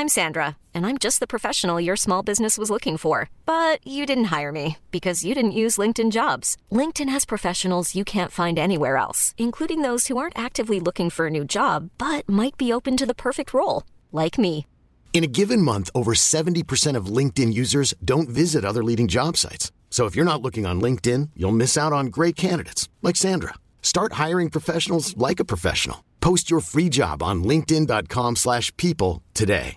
I'm Sandra, and I'm just the professional your small business was looking for. But you didn't hire me because you didn't use LinkedIn Jobs. LinkedIn has professionals you can't find anywhere else, including those who aren't actively looking for a new job, but might be open to the perfect role, like me. In a given month, over 70% of LinkedIn users don't visit other leading job sites. So if you're not looking on LinkedIn, you'll miss out on great candidates like Sandra. Start hiring professionals like a professional. Post your free job on linkedin.com/people today.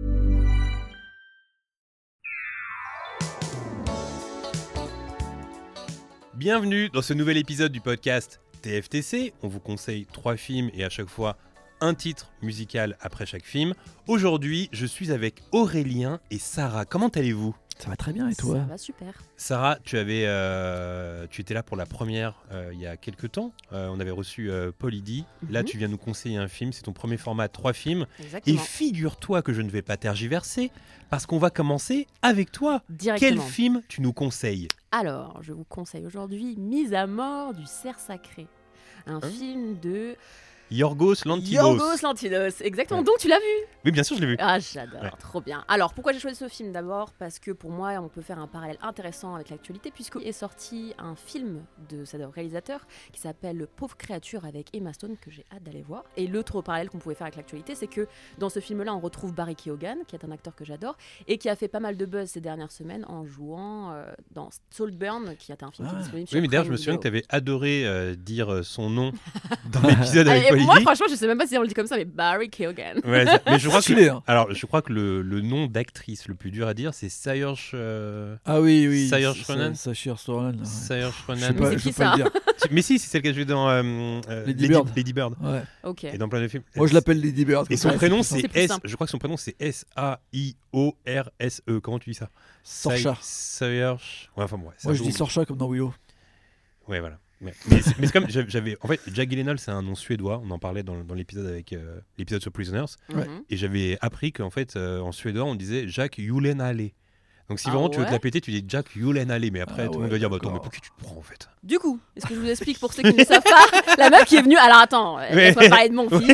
Bienvenue dans ce nouvel épisode du podcast TFTC. On vous conseille 3 films et à chaque fois un titre musical après chaque film. Aujourd'hui, je suis avec Aurélien et Sarah. Comment allez-vous ? Ça va très bien et toi ? Ça va super. Sarah, tu étais là pour la première il y a quelques temps. On avait reçu Paul Idi. Là, tu viens nous conseiller un film. C'est ton premier format, 3 films. Exactement. Et figure-toi que je ne vais pas tergiverser parce qu'on va commencer avec toi. Directement. Quel film tu nous conseilles ? Alors, je vous conseille aujourd'hui Mise à mort du cerf sacré. Un film de Yorgos Lanthimos. Yorgos Lanthimos, exactement. Ouais. Donc tu l'as vu ? Oui, bien sûr, je l'ai vu. Ah, j'adore, Ouais. trop bien. Alors, pourquoi j'ai choisi ce film ? D'abord, parce que pour moi, on peut faire un parallèle intéressant avec l'actualité, puisqu'il est sorti un film de ce réalisateur qui s'appelle Pauvre créature avec Emma Stone, que j'ai hâte d'aller voir. Et l'autre parallèle qu'on pouvait faire avec l'actualité, c'est que dans ce film-là, on retrouve Barry Keoghan, qui est un acteur que j'adore, et qui a fait pas mal de buzz ces dernières semaines en jouant dans Saltburn, qui est un film qui est disponible sur Oui, mais d'ailleurs, je Prime me souviens que tu Video. avais adoré dire son nom dans l'épisode avec Et Paul moi, Idi. franchement, je sais même pas si on le dit comme ça, mais Barry Keoghan. Ouais, mais je crois Stylé, hein. Alors, je crois que le nom d'actrice le plus dur à dire, c'est Saoirse Ah oui. Saoirse Ronan. Saoirse Ronan. là, ouais. Saoirse Je sais Ronan. pas, c'est je qui peux pas ça le dire. Mais si, c'est celle qui a joué dans Lady Bird. Lady Bird. Ouais. Ok. Et dans plein de films. Moi je l'appelle Lady Bird. Et son Ouais, prénom, c'est c'est plus S. simple. Je crois que son prénom, c'est Saiourse. Comment tu dis ça Sorcha. Saoirse. Ouais, enfin, ouais. Moi je dis Sorcha comme dans Willow. Ouais, voilà. Mais c'est comme j'avais. En fait, Jack Gyllenhaal, c'est un nom suédois. On en parlait dans l'épisode avec l'épisode sur Prisoners. Ouais. Mhm. Et j'avais appris qu'en fait, en suédois, on disait Jack Gyllenhaal. Donc si Ah vraiment tu veux te ouais la péter, tu dis Jack Gyllenhaal. Mais après, Ah tout le ouais, monde va dire, bah attends, mais d'accord. pour qui tu te prends en fait ? Du coup, est-ce que je vous explique pour ceux qui ne savent pas la meuf qui est venue. Alors attends, laisse-moi parler de mon film.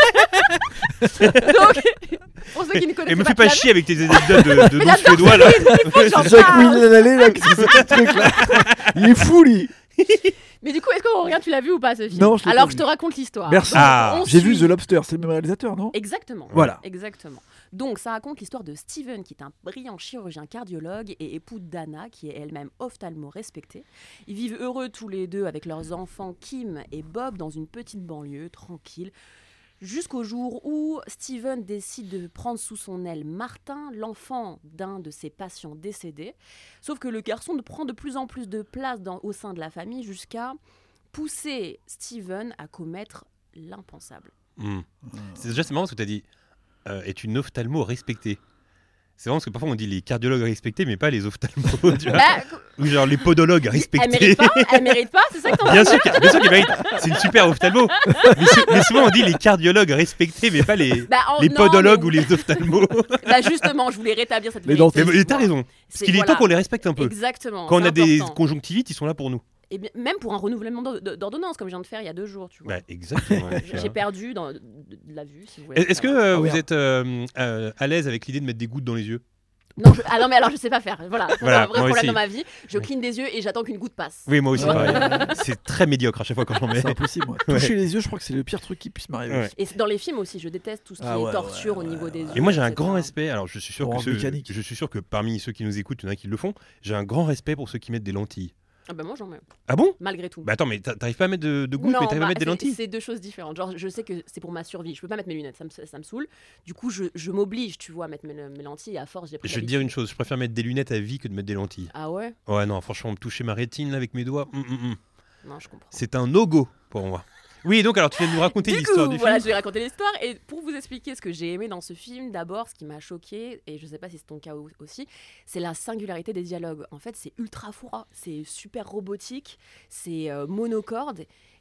Donc, pour ceux qui ne connaissent Et me pas, fais pas tu l'as chier avec tes anecdotes de noms suédois là. vu Il faut que j'en Jack parle. Willenhall là, qu'est-ce que c'est que ce truc là ? Il est fou lui. Mais du coup, est-ce qu'on regarde, tu l'as vu ou pas ce film ? Non, je l'ai Alors pas je vu. te raconte l'histoire. Merci. Donc, Ah. on J'ai vu suit- The Lobster, c'est le même réalisateur, non ? Exactement. Voilà. Exactement. Donc, ça raconte l'histoire de Steven, qui est un brillant chirurgien cardiologue et époux d'Anna, qui est elle-même ophtalmo respectée. Ils vivent heureux tous les deux avec leurs enfants Kim et Bob dans une petite banlieue tranquille. Jusqu'au jour où Steven décide de prendre sous son aile Martin, l'enfant d'un de ses patients décédés. Sauf que le garçon prend de plus en plus de place au sein de la famille jusqu'à pousser Steven à commettre l'impensable. C'est marrant ce que tu as dit. Est une ophtalmo respectée. C'est marrant parce que parfois on dit les cardiologues respectés, mais pas les ophtalmos. Tu vois. Bah, Ou genre les podologues elle respectés. mérite pas, c'est ça que t'en Bien sûr qu'il mérite. C'est une super ophtalmo. Mais souvent on dit les cardiologues respectés, mais pas les non, podologues mais- ou les ophtalmos. Bah justement, je voulais rétablir cette Les vérité. dentistes. Mais t'as raison. Parce C'est- qu'il est voilà. temps qu'on les respecte un peu. Exactement. Quand on c'est a des important. conjonctivites, ils sont là pour nous. Et bien, même pour un renouvellement d'ordonnance, comme je viens de faire il y a 2 jours, tu vois. Bah, exactement. ouais, tu vois. J'ai perdu de la vue, si vous voulez. Est-ce que savoir. vous merde. êtes à l'aise avec l'idée de mettre des gouttes dans les yeux ? Non, mais alors je sais pas faire. Voilà, c'est Voilà, un vrai moi problème aussi. dans ma vie. Je cligne des yeux et j'attends qu'une goutte passe. Oui, moi aussi, Ouais. pareil. C'est très médiocre à chaque fois quand j'en mets. C'est impossible. Moi. Ouais. Toucher les yeux, je crois que c'est le pire truc qui puisse m'arriver. Ouais. Et c'est dans les films aussi, je déteste tout ce qui Ah est ouais, torture ouais, au niveau ouais, des ouais. yeux. Et moi j'ai un etc. grand respect, alors je suis sûr Orange mécanique. je suis sûr que parmi ceux qui nous écoutent, il y en a qui le font, j'ai un grand respect pour ceux qui mettent des lentilles. Ah bah moi j'en mets, Ah bon ? malgré tout. Bah attends, mais t'arrives pas à mettre de gouttes, Non, mais t'arrives à bah, mettre des lentilles ? c'est 2 choses différentes. Genre, je sais que c'est pour ma survie. Je peux pas mettre mes lunettes, ça me saoule. Du coup, je m'oblige, tu vois, à mettre mes lentilles. Et à force, j'ai pris Je vais te dire une chose, je préfère mettre des lunettes à vie que de mettre des lentilles. Ah ouais ? Ouais non, franchement, me toucher ma rétine là, avec mes doigts, Non, je comprends. c'est un no-go pour moi. Oui, donc alors tu viens de nous raconter Du l'histoire coup, du voilà, film. je vais raconter l'histoire. Et pour vous expliquer ce que j'ai aimé dans ce film, d'abord, ce qui m'a choqué, et je sais pas si c'est ton cas aussi, c'est la singularité des dialogues. En fait, c'est ultra froid, c'est super robotique, c'est monocorde.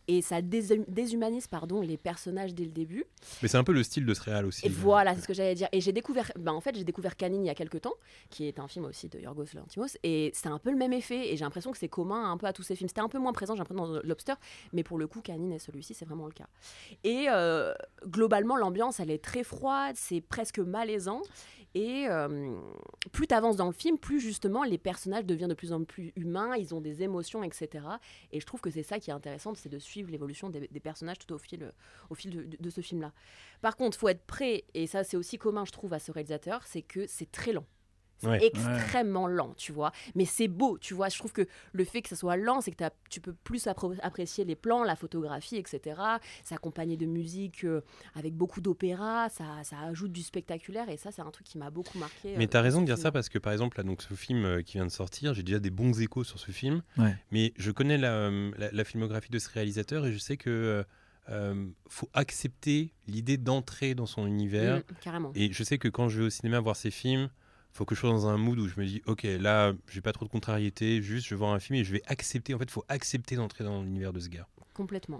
et ça déshumanise les personnages dès le début. Mais c'est un peu le style de ce réal aussi. Et voilà, c'est ce que j'allais dire. Et j'ai découvert Canine il y a quelques temps, qui est un film aussi de Yorgos Lanthimos, et c'est un peu le même effet. Et j'ai l'impression que c'est commun un peu à tous ces films. C'était un peu moins présent, j'ai l'impression, dans Lobster, mais pour le coup, Canine et celui-ci, c'est vraiment le cas. Et globalement, l'ambiance, elle est très froide, c'est presque malaisant. Et plus tu avances dans le film, plus justement les personnages deviennent de plus en plus humains, ils ont des émotions, etc. Et je trouve que c'est ça qui est intéressant, c'est de suivre l'évolution des personnages tout au fil de ce film-là. Par contre, il faut être prêt, et ça c'est aussi commun je trouve à ce réalisateur, c'est que c'est très lent. C'est extrêmement lent, tu vois. Mais c'est beau, tu vois. Je trouve que le fait que ça soit lent, c'est que tu peux plus apprécier les plans, la photographie, etc. C'est accompagné de musique avec beaucoup d'opéra, ça ajoute du spectaculaire, et ça, c'est un truc qui m'a beaucoup marqué. Mais tu as raison de dire ça, parce que par exemple, là, donc, ce film qui vient de sortir, j'ai déjà des bons échos sur ce film. Ouais. Mais je connais la filmographie de ce réalisateur, et je sais que faut accepter l'idée d'entrer dans son univers. Carrément. Et je sais que quand je vais au cinéma voir ces films, faut que je sois dans un mood où je me dis ok, là j'ai pas trop de contrariété, juste je vais voir un film et je vais accepter. En fait, faut accepter d'entrer dans l'univers de ce gars. Complètement.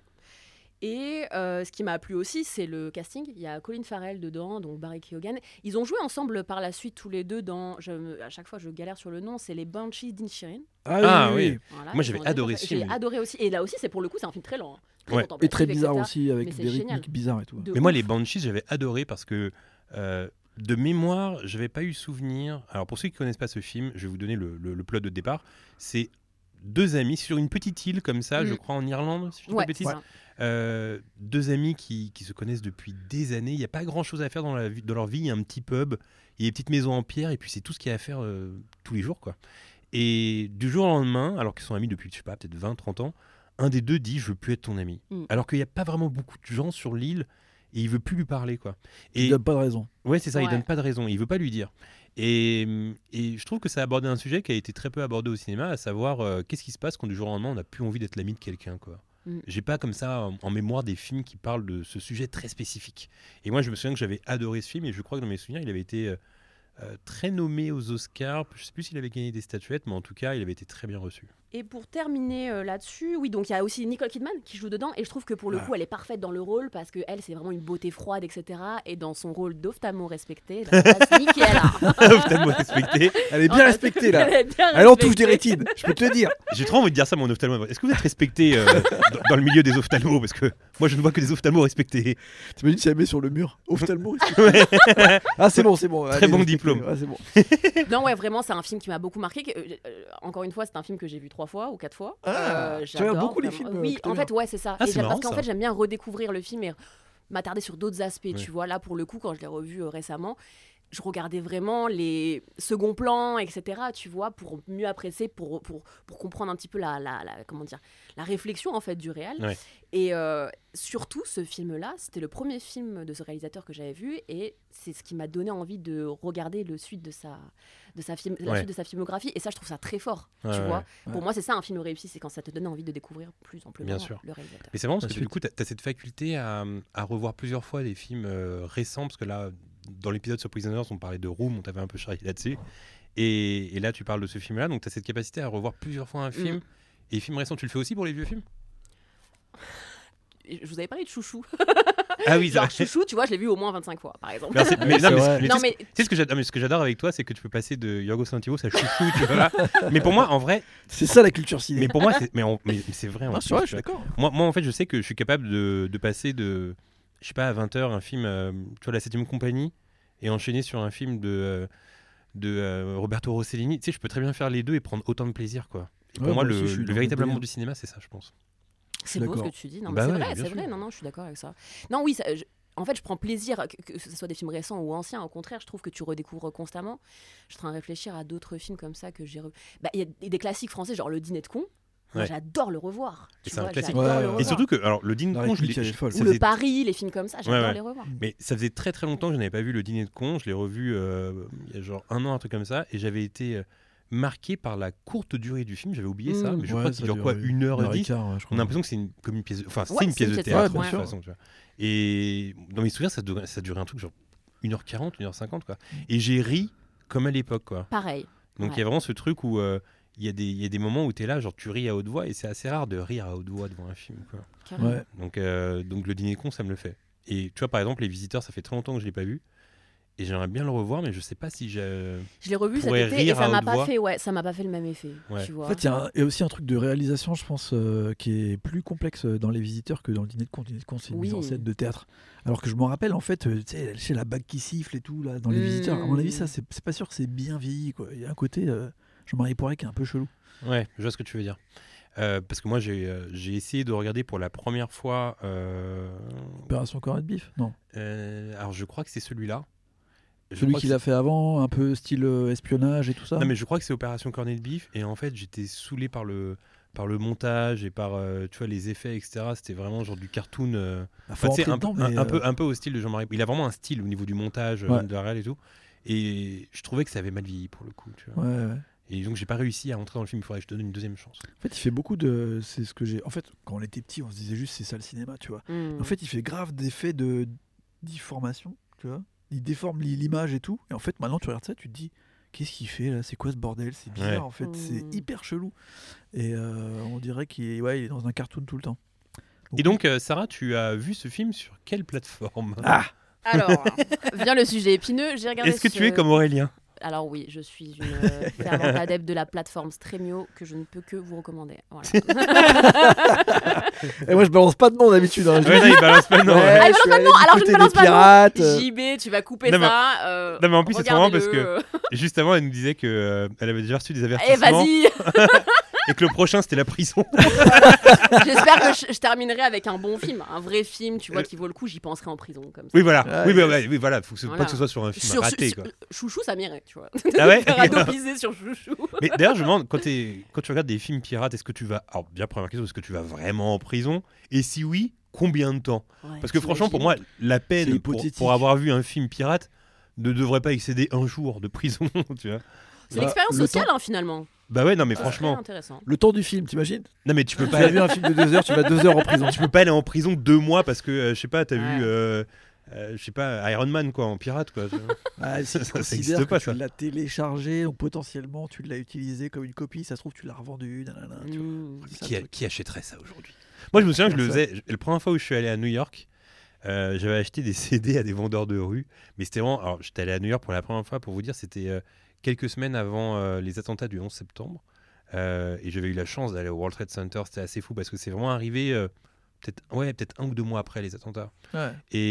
Et ce qui m'a plu aussi, c'est le casting. Il y a Colin Farrell dedans, donc Barry Keoghan. Ils ont joué ensemble par la suite tous les deux dans. À chaque fois, je galère sur le nom. C'est les Banshees d'Inisherin. Ah oui. Voilà, moi j'avais adoré ce film. J'ai adoré aussi. Et là aussi, c'est pour le coup, c'est un film très lent. Très Ouais. contemplatif, Et très bizarre etc. aussi, avec Mais des c'est génial. rythmiques bizarres et tout. De Mais moi ouf. les Banshees j'avais adoré parce que de mémoire j'avais pas eu souvenir. Alors pour ceux qui connaissent pas ce film, je vais vous donner le plot de départ. C'est deux amis sur une petite île comme ça, je crois en Irlande, si je dis pas de bêtises. Deux amis qui se connaissent depuis des années. Il n'y a pas grand chose à faire dans leur vie. Il y a un petit pub, il y a des petites maisons en pierre, et puis c'est tout ce qu'il y a à faire tous les jours, quoi. Et du jour au lendemain, alors qu'ils sont amis depuis, je sais pas, peut-être 20-30 ans, un des deux dit je veux plus être ton ami. Alors qu'il n'y a pas vraiment beaucoup de gens sur l'île et il veut plus lui parler, quoi. Et Il donne pas de raison. ouais, c'est ça, il donne pas de raison, il veut pas lui dire. Et je trouve que ça a abordé un sujet qui a été très peu abordé au cinéma, à savoir qu'est-ce qui se passe quand du jour au lendemain on n'a plus envie d'être l'ami de quelqu'un, quoi. J'ai pas comme ça en mémoire des films qui parlent de ce sujet très spécifique. Et moi je me souviens que j'avais adoré ce film, et je crois que dans mes souvenirs il avait été très nommé aux Oscars. Je sais plus s'il avait gagné des statuettes, mais en tout cas il avait été très bien reçu. Et pour terminer là-dessus, oui, donc il y a aussi Nicole Kidman qui joue dedans, et je trouve que pour le coup, elle est parfaite dans le rôle, parce que elle, c'est vraiment une beauté froide, etc. Et dans son rôle d'ophtalmo respecté, ça passe nickel. Ophtalmo respecté. Elle est bien respectée là. Elle est bien Elle en touche des respectée. rétines, je peux te le dire. J'ai trop envie de dire ça, mon ophtalmo. Est-ce que vous êtes respecté dans le milieu des ophtalmos? Parce que moi, je ne vois que des ophtalmos respectés. T'imagines si elle met sur le mur ophtalmo. Ah c'est bon. Très Allez, bon respectez. diplôme. Ouais, c'est bon. Non, ouais, vraiment, c'est un film qui m'a beaucoup marqué. Encore une fois, c'est un film que j'ai vu 3 fois ou 4 fois. Tu regardes beaucoup les films. Oui, en fait, ouais, c'est ça. Ah, Et c'est marrant, parce qu'en ça. fait, j'aime bien redécouvrir le film et m'attarder sur d'autres aspects. Tu vois, là, pour le coup, quand je l'ai revu récemment, je regardais vraiment les seconds plans, etc. Tu vois, pour mieux apprécier, pour comprendre un petit peu la réflexion en fait du réal. Ouais. Et surtout, ce film-là, c'était le premier film de ce réalisateur que j'avais vu, et c'est ce qui m'a donné envie de regarder la suite de sa filmographie. Et ça, je trouve ça très fort. Tu vois. Pour moi, c'est ça un film réussi, c'est quand ça te donne envie de découvrir plus amplement Bien sûr. le réalisateur. Mais c'est marrant parce que du coup, tu as cette faculté à revoir plusieurs fois des films récents, parce que là, dans l'épisode sur Prisoners, on parlait de Room, on t'avait un peu charrié là-dessus. Et là, tu parles de ce film-là, donc tu as cette capacité à revoir plusieurs fois un film. Et films récents, tu le fais aussi pour les vieux films? Je vous avais parlé de Chouchou. Ah oui, Genre Chouchou, tu vois, je l'ai vu au moins 25 fois, par exemple. Tu sais ce que j'adore avec toi, c'est que tu peux passer de Yorgos Lanthimos à Chouchou, tu vois. Mais pour moi, en vrai, C'est ça la culture ciné. mais pour moi, mais c'est vrai. Ah, c'est vrai, je suis d'accord. Moi, en fait, je sais que je suis capable de passer de, je sais pas, à 20h, un film, tu vois, La 7ème Compagnie, et enchaîner sur un film de Roberto Rossellini. Tu sais, je peux très bien faire les deux et prendre autant de plaisir, quoi. Et pour moi, moi aussi, je suis le dans véritable le amour délire. du cinéma, c'est ça, je pense. C'est beau ce d'accord. que tu dis. Non, mais Bah c'est ouais, vrai, bien c'est sûr. vrai. Non, je suis d'accord avec ça. Non, oui, en fait, je prends plaisir, que ce soit des films récents ou anciens. Au contraire, je trouve que tu redécouvres constamment. Je suis en train de réfléchir à d'autres films comme ça que j'ai il y a des classiques français, genre Le Dîner de con. Moi, Ouais. j'adore le revoir. Et Tu c'est un vois, classique. j'adore Ouais, le ouais. revoir. Et surtout que, alors, le dîner de La con, réplique, elle est folle. Ou Le Paris, les films comme ça, j'adore Ouais. les revoir. Mais ça faisait très très longtemps que je n'avais pas vu Le Dîner de con. Je l'ai revu il y a genre 1 an, un truc comme ça, et j'avais été marqué par la courte durée du film. J'avais oublié ça, mais je crois qu'il dure quoi, 1h10. On a l'impression que c'est comme une pièce, c'est une pièce de théâtre de bien toute sûr. façon. Tu vois. Et dans mes souvenirs, ça durait un truc genre 1h40, 1h50, quoi. Et j'ai ri comme à l'époque, quoi. Pareil. Donc il Ouais. y a vraiment ce truc où il y a des moments où tu es là, genre tu ris à haute voix, et c'est assez rare de rire à haute voix devant un film, quoi. Carrément. Ouais. Donc le dîner de con, ça me le fait. Et tu vois, par exemple, Les Visiteurs, ça fait très longtemps que je l'ai pas vu. Et j'aimerais bien le revoir, mais je sais pas si je Je l'ai revu cet pourrais été et rire ça à m'a haute pas voix. fait, ça m'a pas fait le même effet. Ouais. Tu vois. En fait, il y a aussi un truc de réalisation, je pense, qui est plus complexe dans Les Visiteurs que dans le Dîner de con. Le Dîner de con, c'est une Oui. mise en scène de théâtre. Alors que je me rappelle, en fait, tu sais, chez la bague qui siffle et tout, là, dans Les Visiteurs, à mon avis, ça, c'est pas sûr que c'est bien vieilli, quoi. Il y a un côté Jean-Marie Poiret qui est un peu chelou. Ouais, je vois ce que tu veux dire. Parce que moi, j'ai essayé de regarder pour la première fois. Opération Corned Beef. Non. Alors, je crois que c'est celui-là. Je Celui crois qu'il que a fait avant, un peu style espionnage et tout ça. Non, mais je crois que c'est Opération Corned Beef. Et en fait, j'étais saoulé par le montage et par tu vois, les effets, etc. C'était vraiment genre du cartoon. Faut Tu sais, rentrer dedans, mais, un peu au style de Jean-Marie. Il a vraiment un style au niveau du montage, Ouais. de la réal et tout. Et je trouvais que ça avait mal vieilli pour le coup. Tu vois. Ouais. Et donc, j'ai pas réussi à rentrer dans le film. Il faudrait que je te donne une deuxième chance. En fait, il fait beaucoup de. C'est ce que j'ai. En fait, quand on était petit, on se disait juste c'est ça le cinéma, tu vois. Mm. En fait, il fait grave d'effets de déformation, tu vois. Il déforme l'image et tout. Et en fait, maintenant, tu regardes ça, tu te dis, qu'est-ce qu'il fait là? C'est quoi ce bordel? C'est bizarre, Ouais. en fait. C'est Mm. hyper chelou. Et on dirait qu'il est dans un cartoon tout le temps. Et donc, Sarah, tu as vu ce film sur quelle plateforme? Alors, vient le sujet épineux. J'ai regardé. Est-ce que tu es comme Aurélien? Alors oui, je suis une fervente adepte de la plateforme Stremio que je ne peux que vous recommander. Voilà. Et moi, je balance pas de nom d'habitude. Hein. Ouais, non, il balance pas de nom. Ouais, Ouais. Ah, il je suis balance pas de allé nom, alors je écouter ne balance des pas de nom. pirates. JB, tu vas couper Non, mais- ça. Non, mais en plus, c'est marrant parce regardez-le. Juste avant, elle nous disait qu'elle avait déjà reçu des Eh, avertissements vas-y. et que le prochain, c'était la prison. J'espère que je terminerai avec un bon film, un vrai film, tu vois, qui vaut le coup. J'y penserai en prison comme ça. Oui, voilà. Ah, oui, yes. oui, voilà. Faut pas que ce soit sur un film raté, quoi. Chouchou, ça m'irait, tu vois. Ah ouais Faire adopiser sur Chouchou. Mais d'ailleurs, je me demande, quand tu regardes des films pirates, est-ce que tu vas. Alors, déjà, première question, est-ce que tu vas vraiment en prison? Et si oui, combien de temps? Ouais, Parce que franchement, pour moi, la C'est peine hypothétique. pour avoir vu un film pirate ne devrait pas excéder un jour de prison, tu vois. c'est l'expérience le sociale, hein, finalement. Bah ouais, non, mais C'est franchement. très intéressant. Le temps du film, t'imagines? Non, mais tu peux Tu pas. as vu un film de 2 heures, tu vas 2 heures en prison. Tu peux pas aller en prison 2 mois parce que, je sais pas, t'as Ouais. vu. Je sais pas, Iron Man, quoi, en pirate, quoi. Ah, si tu Ça considères existe que pas, tu ça. l'as téléchargé, donc potentiellement tu l'as utilisé comme une copie, ça se trouve tu l'as revendu. Nanana, tu vois. Mm. C'est ça, le truc. Qui achèterait ça aujourd'hui? Moi, je me souviens que je le Personne. faisais. La première fois où je suis allé à New York, j'avais acheté des CD à des vendeurs de rue. Mais c'était vraiment. Alors, j'étais allé à New York pour la première fois, pour vous dire, c'était quelques semaines avant les attentats du 11 septembre. Et j'avais eu la chance d'aller au World Trade Center. C'était assez fou parce que c'est vraiment arrivé peut-être 1 ou 2 mois après les attentats. Ouais.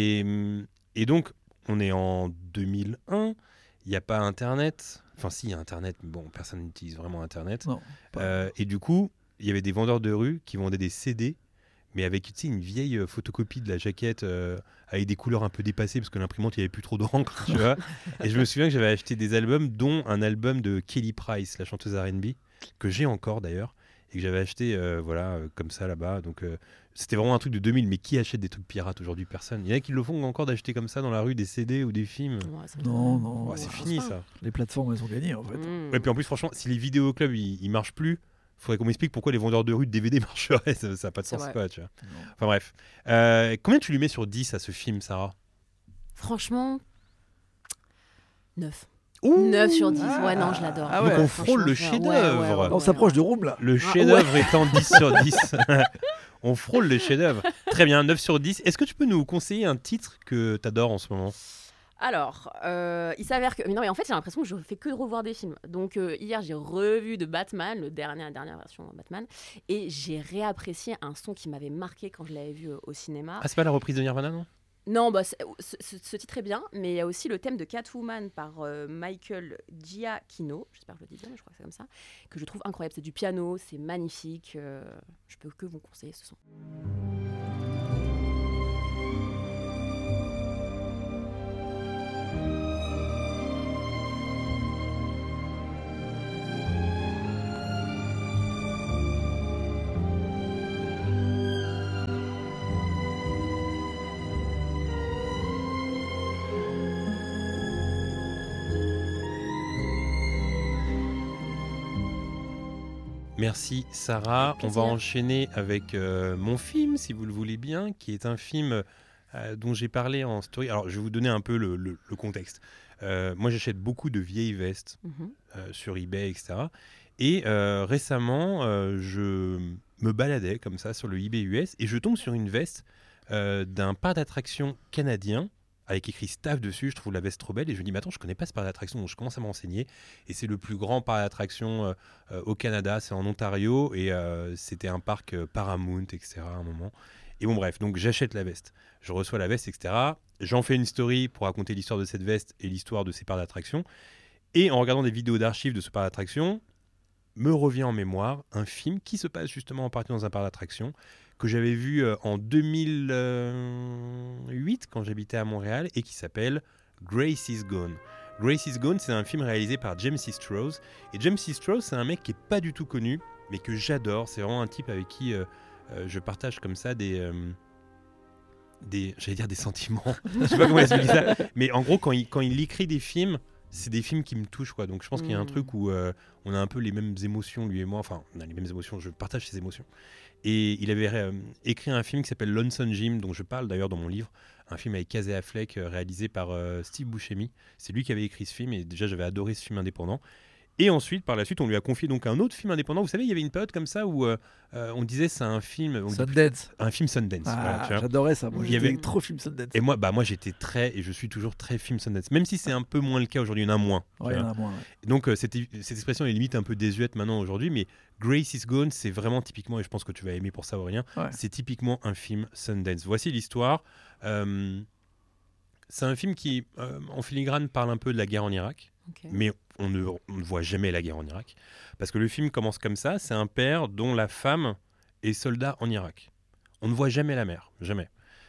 Et donc, on est en 2001. Il n'y a pas Internet. Enfin, si, il y a Internet, mais bon, personne n'utilise vraiment Internet. Non. pas- Et du coup, il y avait des vendeurs de rue qui vendaient des CD, mais avec, tu sais, une vieille photocopie de la jaquette avec des couleurs un peu dépassées parce que l'imprimante, il n'y avait plus trop d'encre, tu vois. Et je me souviens que j'avais acheté des albums, dont un album de Kelly Price, la chanteuse R&B, que j'ai encore d'ailleurs, et que j'avais acheté comme ça là-bas. Donc, c'était vraiment un truc de 2000, mais qui achète des trucs pirates aujourd'hui? Personne. Il y en a qui le font encore d'acheter comme ça dans la rue des CD ou des films. Ouais, ça me Non, fait- non. Ouais, c'est je fini pense pas. ça. Les plateformes, elles ont gagné en fait. Mm. Et puis en plus, franchement, si les vidéoclubs ils marchent plus, faudrait qu'on m'explique pourquoi les vendeurs de rue de DVD marcheraient. Ça n'a pas de C'est sens, vrai. quoi, tu vois. Non. Enfin bref. Combien tu lui mets sur 10 à ce film, Sarah? Franchement, 9. Ouh 9 sur 10. Ouais, non, je l'adore. Ah Donc ouais. on frôle le Franchement, chef-d'œuvre. On s'approche de Room là. Le Ah, chef-d'œuvre étant 10 sur 10. On frôle le chef-d'œuvre. Très bien, 9 sur 10. Est-ce que tu peux nous conseiller un titre que tu adores en ce moment? Alors, il s'avère que... Mais non, mais en fait, j'ai l'impression que je fais que de revoir des films. Donc, hier, j'ai revu de Batman, la dernière version de Batman, et j'ai réapprécié un son qui m'avait marqué quand je l'avais vu au cinéma. Ah, c'est pas la reprise de Nirvana, non? Non, bah, ce titre est bien, mais il y a aussi le thème de Catwoman par Michael Giacchino, j'espère que je le dis bien, mais je crois que c'est comme ça, que je trouve incroyable. C'est du piano, c'est magnifique, je peux que vous conseiller ce son. Merci Sarah. Avec On plaisir. va enchaîner avec mon film, si vous le voulez bien, qui est un film dont j'ai parlé en story. Alors, je vais vous donner un peu le contexte. Moi, j'achète beaucoup de vieilles vestes Mhm. sur eBay, etc. Et récemment, je me baladais comme ça sur le eBay US et je tombe sur une veste d'un parc d'attractions canadien avec écrit staff dessus. Je trouve la veste trop belle et je me dis mais attends, je connais pas ce parc d'attractions, donc je commence à me renseigner et c'est le plus grand parc d'attractions au Canada, c'est en Ontario et c'était un parc Paramount, etc. à un moment. Et bon bref, donc j'achète la veste, je reçois la veste, etc. J'en fais une story pour raconter l'histoire de cette veste et l'histoire de ces parcs d'attractions. Et en regardant des vidéos d'archives de ce parc d'attractions, me revient en mémoire un film qui se passe justement en partie dans un parc d'attractions que j'avais vu en 2008 quand j'habitais à Montréal et qui s'appelle Grace is Gone. Grace is Gone, c'est un film réalisé par James C. Strouse. Et James C. Strouse, c'est un mec qui est pas du tout connu, mais que j'adore. C'est vraiment un type avec qui je partage comme ça j'allais dire des sentiments. Je sais pas comment expliquer ça. Mais en gros, quand il écrit des films, c'est des films qui me touchent, quoi. Donc je pense qu'il y a un truc où on a un peu les mêmes émotions, lui et moi. Enfin, on a les mêmes émotions, je partage ces émotions. Et il avait écrit un film qui s'appelle Lonesome Jim, dont je parle d'ailleurs dans mon livre. Un film avec Casey Affleck, réalisé par Steve Buscemi. C'est lui qui avait écrit ce film et déjà j'avais adoré ce film indépendant. Et ensuite, par la suite, on lui a confié donc un autre film indépendant. Vous savez, il y avait une période comme ça où on disait c'est un film... Sundance. Un film Sundance. Ah, voilà, j'adorais ça. Moi, Il y avait- trop film Sundance. Et moi, j'étais et je suis toujours très film Sundance. Même si c'est un peu moins le cas aujourd'hui, il y en a moins. Ouais, il tu y vois. en a moins. Ouais. Donc cette expression est limite un peu désuète maintenant aujourd'hui, mais Grace is Gone, c'est vraiment typiquement, et je pense que tu vas aimer pour ça Aurélien, Ouais. c'est typiquement un film Sundance. Voici l'histoire. C'est un film qui, en filigrane, parle un peu de la guerre en Irak, Ok. mais on ne voit jamais la guerre en Irak. Parce que le film commence comme ça, c'est un père dont la femme est soldat en Irak. On ne voit jamais la mère, jamais.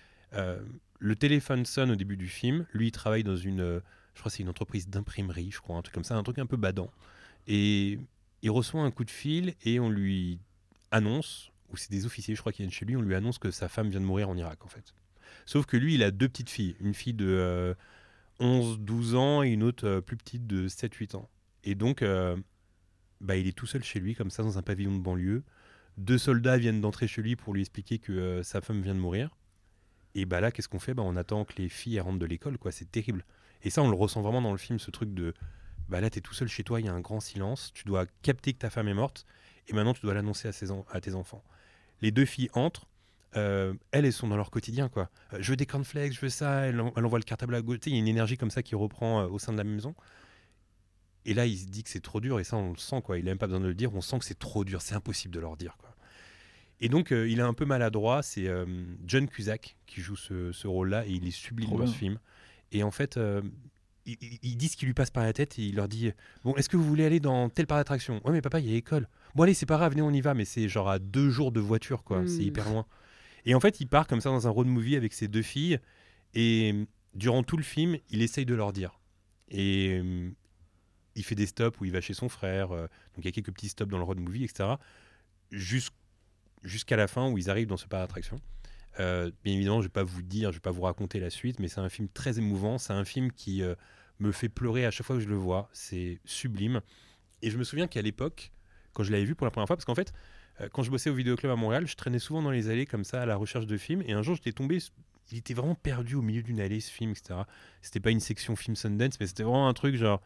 Le téléphone sonne au début du film, lui il travaille dans je crois que c'est une entreprise d'imprimerie, je crois, un truc comme ça, un truc un peu badant. Et il reçoit un coup de fil et on lui annonce, ou c'est des officiers, je crois, qui viennent chez lui, on lui annonce que sa femme vient de mourir en Irak, en fait. Sauf que lui, il a 2 petites filles, une fille de 11-12 ans et une autre plus petite de 7-8 ans. Et donc, il est tout seul chez lui, comme ça, dans un pavillon de banlieue. 2 soldats viennent d'entrer chez lui pour lui expliquer que sa femme vient de mourir. Et là, qu'est-ce qu'on fait ? On attend que les filles elles rentrent de l'école, quoi. C'est terrible. Et ça, on le ressent vraiment dans le film, ce truc de... là, t'es tout seul chez toi, il y a un grand silence, tu dois capter que ta femme est morte, et maintenant, tu dois l'annoncer à tes enfants. Les 2 filles entrent, elles sont dans leur quotidien, quoi. Je veux des cornflakes, je veux ça, elle envoie le cartable à gauche. Tu sais, il y a une énergie comme ça qui reprend au sein de la maison. Et là, il se dit que c'est trop dur, et ça, on le sent, quoi. Il n'a même pas besoin de le dire, on sent que c'est trop dur, c'est impossible de leur dire, quoi. Et donc, il est un peu maladroit, c'est John Cusack qui joue ce rôle-là, et il est sublime Trop dans bien. ce film. Et en fait, il dit ce qui lui passe par la tête, et il leur dit « Bon, est-ce que vous voulez aller dans telle part d'attraction ?»« Ouais, mais papa, il y a l'école. »« Bon, allez, c'est pas grave, venez, on y va. » Mais c'est genre à 2 jours de voiture, quoi. C'est hyper loin. Et en fait, il part comme ça dans un road movie avec ses 2 filles, et durant tout le film, il essaye de leur dire. Et il fait des stops où il va chez son frère, donc il y a quelques petits stops dans le road movie, etc. Jusqu'à la fin où ils arrivent dans ce parc d'attraction. Bien évidemment, je ne vais pas vous dire, je ne vais pas vous raconter la suite, mais c'est un film très émouvant. C'est un film qui me fait pleurer à chaque fois que je le vois. C'est sublime. Et je me souviens qu'à l'époque, quand je l'avais vu pour la première fois, parce qu'en fait, quand je bossais au vidéoclub à Montréal, je traînais souvent dans les allées comme ça à la recherche de films. Et un jour, j'étais tombé, il était vraiment perdu au milieu d'une allée, ce film, etc. C'était pas une section film Sundance, mais c'était vraiment un truc genre...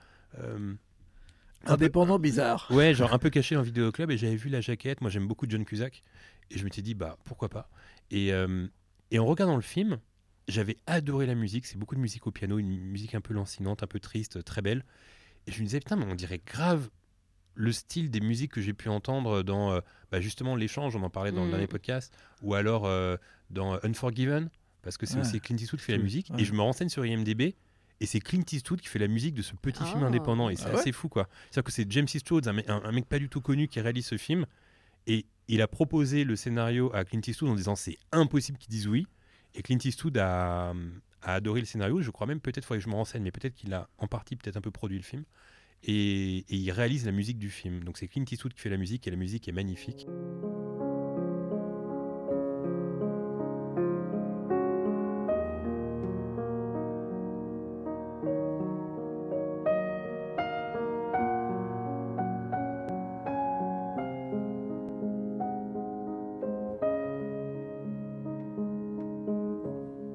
Indépendant bizarre. Ouais, genre un peu caché dans vidéoclub, et j'avais vu la jaquette. Moi, j'aime beaucoup John Cusack, et je m'étais dit pourquoi pas. Et en regardant le film, j'avais adoré la musique. C'est beaucoup de musique au piano, une musique un peu lancinante, un peu triste, très belle. Et je me disais putain, mais on dirait grave le style des musiques que j'ai pu entendre dans justement l'échange. On en parlait dans le dernier podcast, ou alors dans Unforgiven, parce que c'est aussi Clint Eastwood qui fait la musique. Ouais. Et je me renseigne sur IMDb. Et c'est Clint Eastwood qui fait la musique de ce petit film indépendant. Et c'est assez fou, quoi. C'est-à-dire que c'est James Eastwood, un mec pas du tout connu, qui réalise ce film. Et il a proposé le scénario à Clint Eastwood en disant c'est impossible qu'il dise oui. Et Clint Eastwood a adoré le scénario. Je crois même, peut-être, il faudrait que je me renseigne, mais peut-être qu'il a en partie peut-être un peu produit le film. Et il réalise la musique du film. Donc c'est Clint Eastwood qui fait la musique, et la musique est magnifique.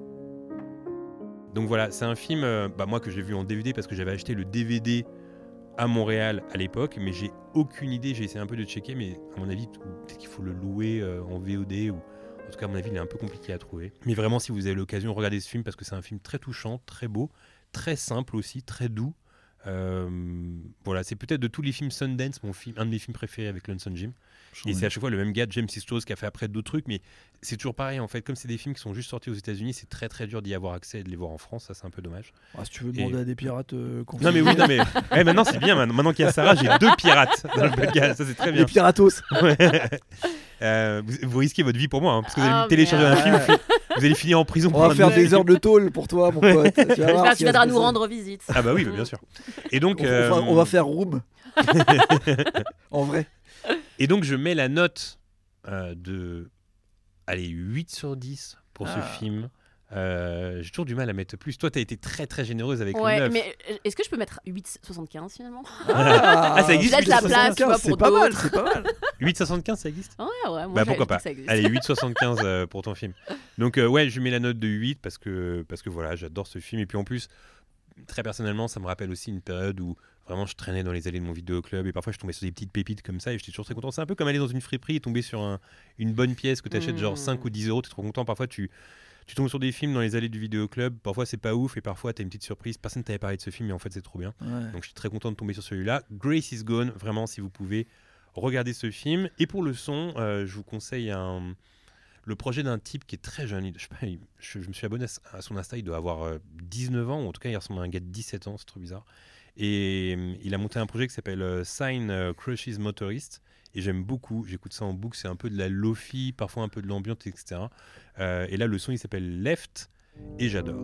Donc voilà, c'est un film, moi que j'ai vu en DVD parce que j'avais acheté le DVD à Montréal à l'époque, mais j'ai aucune idée. J'ai essayé un peu de checker, mais à mon avis, peut-être qu'il faut le louer en VOD ou en tout cas à mon avis, il est un peu compliqué à trouver. Mais vraiment, si vous avez l'occasion, regardez ce film parce que c'est un film très touchant, très beau, très simple aussi, très doux. Voilà, c'est peut-être de tous les films Sundance, un de mes films préférés avec Lonesome Jim. Et c'est à chaque fois le même gars, James Sisters, qui a fait après d'autres trucs, mais c'est toujours pareil en fait. Comme c'est des films qui sont juste sortis aux États-Unis, c'est très très dur d'y avoir accès et de les voir en France. Ça, c'est un peu dommage. Si tu veux demander à des pirates, non mais oui, non mais maintenant c'est bien. Maintenant qu'il y a Sarah, j'ai 2 pirates dans le podcast. Ça c'est très bien. Les piratos. Vous risquez votre vie pour moi, hein, parce que vous allez me télécharger un film. Vous allez finir en prison. On va faire des heures de tôle pour toi, mon pote. J'espère que tu viendras nous rendre visite. Ah bah oui, bien sûr. Et donc, on va faire room. En vrai. Et donc, je mets la note de 8 sur 10 pour ce film. J'ai toujours du mal à mettre plus. Toi, t'as été très très généreuse avec le 9. Mais est-ce que je peux mettre 8,75 finalement? Ça existe. Laisse la place, tu vois, pour d'autres. C'est pas mal. 8,75 ça existe? Ouais, moi pourquoi pas. ça existe. Allez, 8,75 pour ton film. Donc je mets la note de 8 parce que voilà, j'adore ce film. Et puis en plus, très personnellement, ça me rappelle aussi une période où vraiment je traînais dans les allées de mon vidéoclub et parfois je tombais sur des petites pépites comme ça et j'étais toujours très content. C'est un peu comme aller dans une friperie et tomber sur une bonne pièce que tu achètes genre 5 ou 10 euros. Tu es trop content. Parfois tu tombes sur des films dans les allées du vidéoclub, parfois c'est pas ouf et parfois t'as une petite surprise, personne t'avait parlé de ce film mais en fait c'est trop bien. Donc je suis très content de tomber sur celui-là. Grace is Gone, vraiment si vous pouvez regarder ce film. Et pour le son, je vous conseille le projet d'un type qui est très jeune. Je me suis abonné à son Insta, il doit avoir 19 ans ou en tout cas il ressemble à un gars de 17 ans, c'est trop bizarre. Et il a monté un projet qui s'appelle Sign Crushes Motorist. Et j'aime beaucoup, j'écoute ça en boucle, c'est un peu de la lofi, parfois un peu de l'ambiance, etc. Et là, le son, il s'appelle Left, et j'adore.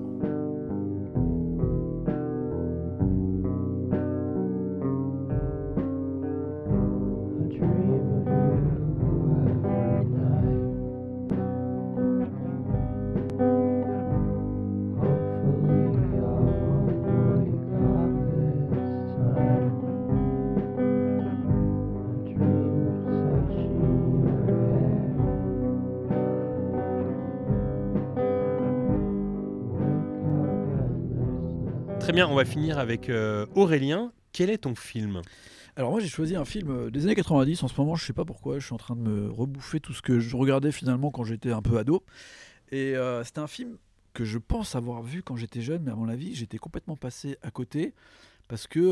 Très bien, on va finir avec Aurélien. Quel est ton film ? Alors moi j'ai choisi un film des années 90. En ce moment je sais pas pourquoi, je suis en train de me rebouffer tout ce que je regardais finalement quand j'étais un peu ado. Et c'était un film que je pense avoir vu quand j'étais jeune, mais à mon avis j'étais complètement passé à côté parce que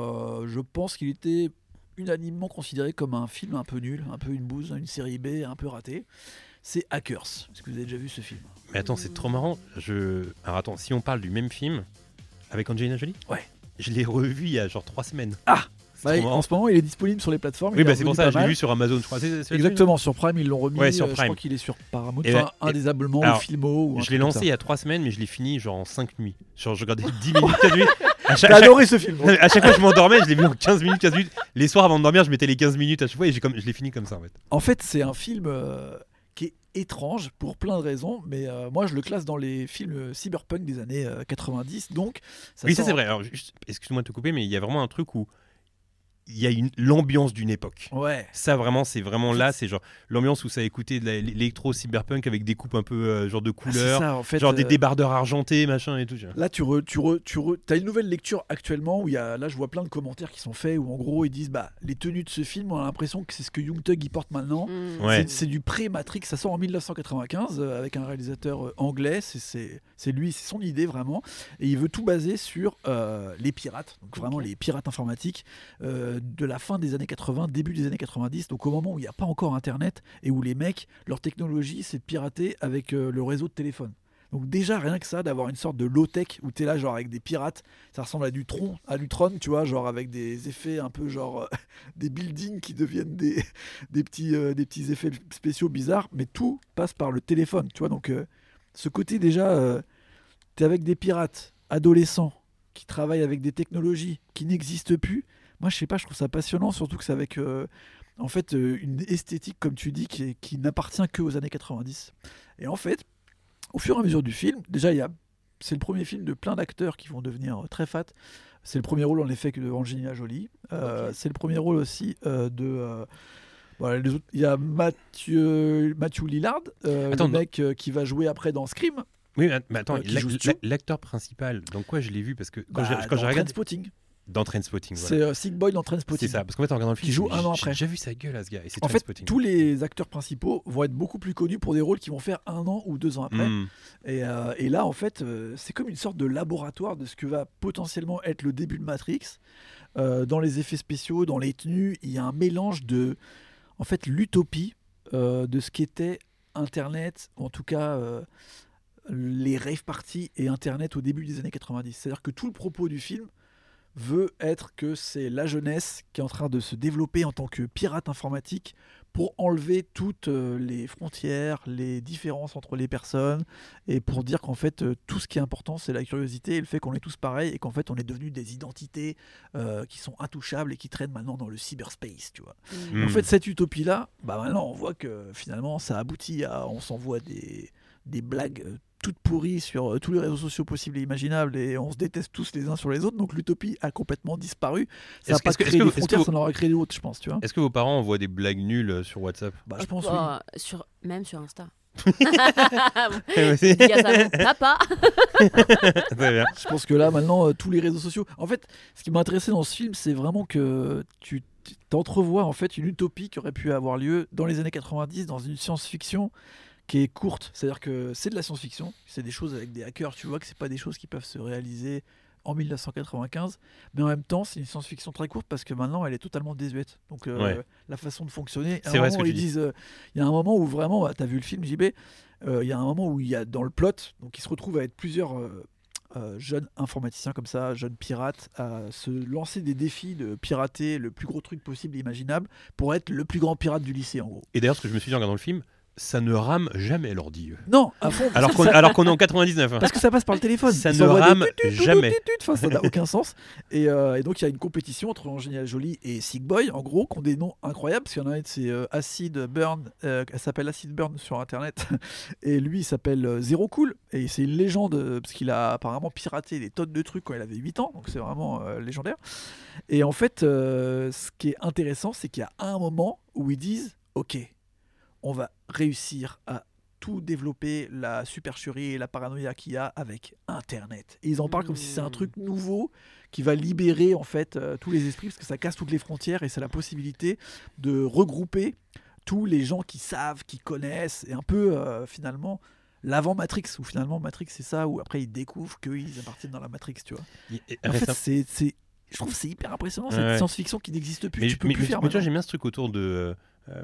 je pense qu'il était unanimement considéré comme un film un peu nul, un peu une bouse, une série B un peu ratée. C'est Hackers. Est-ce que vous avez déjà vu ce film ? Mais attends, c'est trop marrant. Alors attends, si on parle du même film avec Angelina Jolie ? Ouais. Je l'ai revu il y a genre 3 semaines. Ah en ce moment, il est disponible sur les plateformes. Oui, c'est pour ça, je l'ai vu sur Amazon, je crois. Exactement, sur Prime, ils l'ont remis. Ouais, sur Prime. Je crois qu'il est sur Paramount. Un des abonnements ou Filmo. Je l'ai lancé il y a 3 semaines, mais je l'ai fini genre en 5 nuits. Genre, je regardais 10 minutes, 15 minutes. T'as adoré ce film. À chaque fois que je m'endormais, je l'ai vu en 15 minutes. Les soirs avant de dormir, je mettais les 15 minutes à chaque fois et je l'ai fini comme ça en fait. En fait, c'est un film qui est étrange pour plein de raisons, mais moi je le classe dans les films cyberpunk des années 90. Donc, ça c'est vrai. Alors, excuse-moi de te couper, mais il y a vraiment un truc où il y a l'ambiance d'une époque. Ouais. Ça vraiment, c'est vraiment là, c'est genre l'ambiance où ça a écouté de l'électro cyberpunk avec des coupes un peu genre de couleurs, ça, en fait, genre des débardeurs argentés, machin et tout. Là, t'as une nouvelle lecture actuellement où là, je vois plein de commentaires qui sont faits où en gros ils disent les tenues de ce film, on a l'impression que c'est ce que Young Thug il porte maintenant. Ouais. C'est du pré-Matrix, ça sort en 1995 avec un réalisateur anglais. C'est lui, c'est son idée vraiment, et il veut tout baser sur les pirates, donc vraiment les pirates informatiques. De la fin des années 80, début des années 90, donc au moment où il n'y a pas encore Internet et où les mecs, leur technologie, c'est de pirater avec le réseau de téléphone. Donc déjà, rien que ça, d'avoir une sorte de low-tech où t'es là genre avec des pirates, ça ressemble à du Tron, tu vois, genre avec des effets un peu genre des buildings qui deviennent des petits effets spéciaux bizarres, mais tout passe par le téléphone, tu vois. Donc ce côté déjà, t'es avec des pirates adolescents qui travaillent avec des technologies qui n'existent plus. Moi, je sais pas, je trouve ça passionnant, surtout que c'est avec en fait une esthétique, comme tu dis, qui n'appartient qu'aux années 90. Et en fait, au fur et à mesure du film, déjà, c'est le premier film de plein d'acteurs qui vont devenir très fat. C'est le premier rôle, en effet, de Angelina Jolie. C'est le premier rôle aussi voilà, les autres, il y a Matthew Lillard, le mec qui va jouer après dans Scream. Oui, mais attends, l'acteur principal, dans quoi je l'ai vu ? Parce que quand j'ai regardé... Trainspotting. Dans Trainspotting, voilà. C'est Sick Boy dans Trainspotting. C'est ça, parce qu'en fait en regardant le film, Qui joue je me dis, un an j'ai après. déjà vu sa gueule à ce gars, et c'est En fait, Trainspotting. tous les acteurs principaux vont être beaucoup plus connus pour des rôles qui vont faire 1 an ou 2 ans après. Et là, en fait, c'est comme une sorte de laboratoire de ce que va potentiellement être le début de Matrix. Dans les effets spéciaux, dans les tenues, il y a un mélange de, en fait, l'utopie de ce qu'était Internet, en tout cas les rave parties et Internet au début des années 90. C'est-à-dire que tout le propos du film veut être que c'est la jeunesse qui est en train de se développer en tant que pirate informatique pour enlever toutes les frontières, les différences entre les personnes, et pour dire qu'en fait tout ce qui est important c'est la curiosité et le fait qu'on est tous pareils et qu'en fait on est devenus des identités qui sont intouchables et qui traînent maintenant dans le cyberspace, tu vois. En fait cette utopie là, maintenant on voit que finalement ça aboutit à, on s'envoie des blagues toutes pourries sur tous les réseaux sociaux possibles et imaginables, et on se déteste tous les uns sur les autres, donc l'utopie a complètement disparu. Ça n'a pas créé des frontières, ça en aura créé d'autres, je pense, tu vois. Est-ce que vos parents envoient des blagues nulles sur WhatsApp? Je pense Même sur Insta. Aussi. Dédicace à vous, papa. Très bien. Je pense que là maintenant tous les réseaux sociaux, en fait ce qui m'a intéressé dans ce film c'est vraiment que tu t'entrevois en fait une utopie qui aurait pu avoir lieu dans les années 90 dans une science-fiction qui est courte, c'est-à-dire que c'est de la science-fiction, c'est des choses avec des hackers, tu vois que c'est pas des choses qui peuvent se réaliser en 1995, mais en même temps c'est une science-fiction très courte parce que maintenant elle est totalement désuète. Donc la façon de fonctionner, c'est vrai ce que tu dis. Il y a un moment où vraiment, tu as vu le film JB, il y a un moment où il y a dans le plot, donc il se retrouve avec plusieurs jeunes informaticiens comme ça, jeunes pirates, à se lancer des défis de pirater le plus gros truc possible et imaginable pour être le plus grand pirate du lycée en gros. Et d'ailleurs ce que je me suis dit en regardant le film, ça ne rame jamais l'ordi. Non, à fond. Alors qu'on est en 99. Parce que ça passe par le téléphone. Ça ne rame jamais. Enfin, ça n'a aucun sens. Et donc il y a une compétition entre Angelina Jolie et Sick Boy, en gros, qui ont des noms incroyables. Parce qu'il y en a un, c'est Acid Burn. Elle s'appelle Acid Burn sur Internet. Et lui, il s'appelle Zero Cool. Et c'est une légende parce qu'il a apparemment piraté des tonnes de trucs quand il avait 8 ans. Donc c'est vraiment légendaire. Et en fait, ce qui est intéressant, c'est qu'il y a un moment où ils disent OK, on va réussir à tout développer, la supercherie et la paranoïa qu'il y a avec Internet. Et ils en parlent comme si c'est un truc nouveau qui va libérer en fait tous les esprits, parce que ça casse toutes les frontières et c'est la possibilité de regrouper tous les gens qui savent, qui connaissent, et un peu finalement l'avant Matrix, où finalement Matrix c'est ça, où après ils découvrent qu'ils appartiennent dans la Matrix, tu vois. Et en fait je trouve que c'est hyper impressionnant cette science-fiction qui n'existe plus. Tu peux plus faire. Mais tu vois, j'aime bien ce truc autour de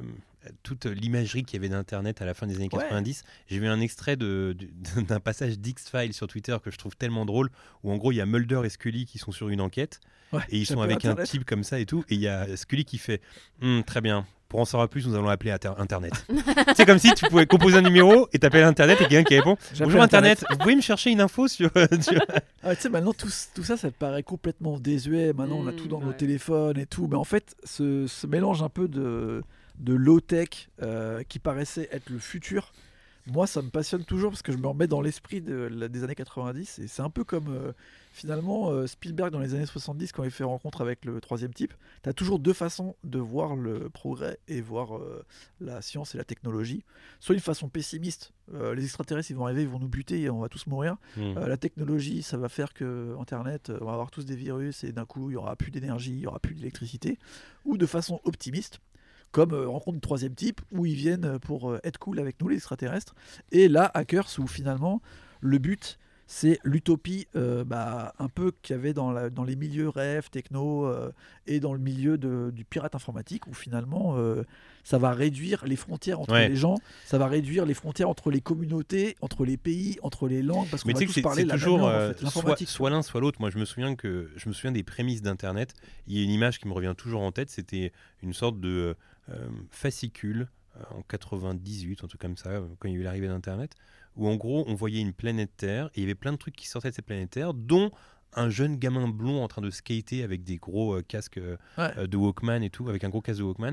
toute l'imagerie qu'il y avait d'Internet à la fin des années 90. J'ai vu un extrait d'un passage d'X-Files sur Twitter que je trouve tellement drôle, où en gros il y a Mulder et Scully qui sont sur une enquête, et ils sont avec un type comme ça et tout, et il y a Scully qui fait très bien. Pour en savoir plus, nous allons appeler Internet. C'est comme si tu pouvais composer un numéro et t'appelles Internet et quelqu'un qui répond bonjour Internet, vous pouvez me chercher une info sur. Tu sais, maintenant tout ça te paraît complètement désuet. Maintenant, on a tout dans nos téléphones et tout. Mais en fait, ce mélange un peu de low-tech qui paraissait être le futur, moi, ça me passionne toujours parce que je me remets dans l'esprit des années 90. Et c'est un peu comme finalement Spielberg dans les années 70 quand il fait rencontre avec le troisième type. Tu as toujours deux façons de voir le progrès et voir la science et la technologie. Soit une façon pessimiste, les extraterrestres ils vont arriver, ils vont nous buter et on va tous mourir. La technologie, ça va faire que Internet, on va avoir tous des virus et d'un coup il n'y aura plus d'énergie, il n'y aura plus d'électricité. Ou de façon optimiste, comme rencontre du troisième type, où ils viennent pour être cool avec nous, les extraterrestres. Et là, Hackers, où finalement, le but, c'est l'utopie un peu qu'il y avait dans les milieux rêve, techno, et dans le milieu du pirate informatique, où finalement, ça va réduire les frontières entre les gens, ça va réduire les frontières entre les communautés, entre les pays, entre les langues, parce qu'on va tous parler la même langue, en fait, l'informatique. Soit l'un, soit l'autre. Moi, je me souviens des prémices d'Internet. Il y a une image qui me revient toujours en tête, c'était une sorte de fascicule en 98, un truc comme ça, quand il y a eu l'arrivée d'Internet, où en gros on voyait une planète Terre et il y avait plein de trucs qui sortaient de cette planète Terre, dont un jeune gamin blond en train de skater avec des gros casques de Walkman et tout, avec un gros casque de Walkman.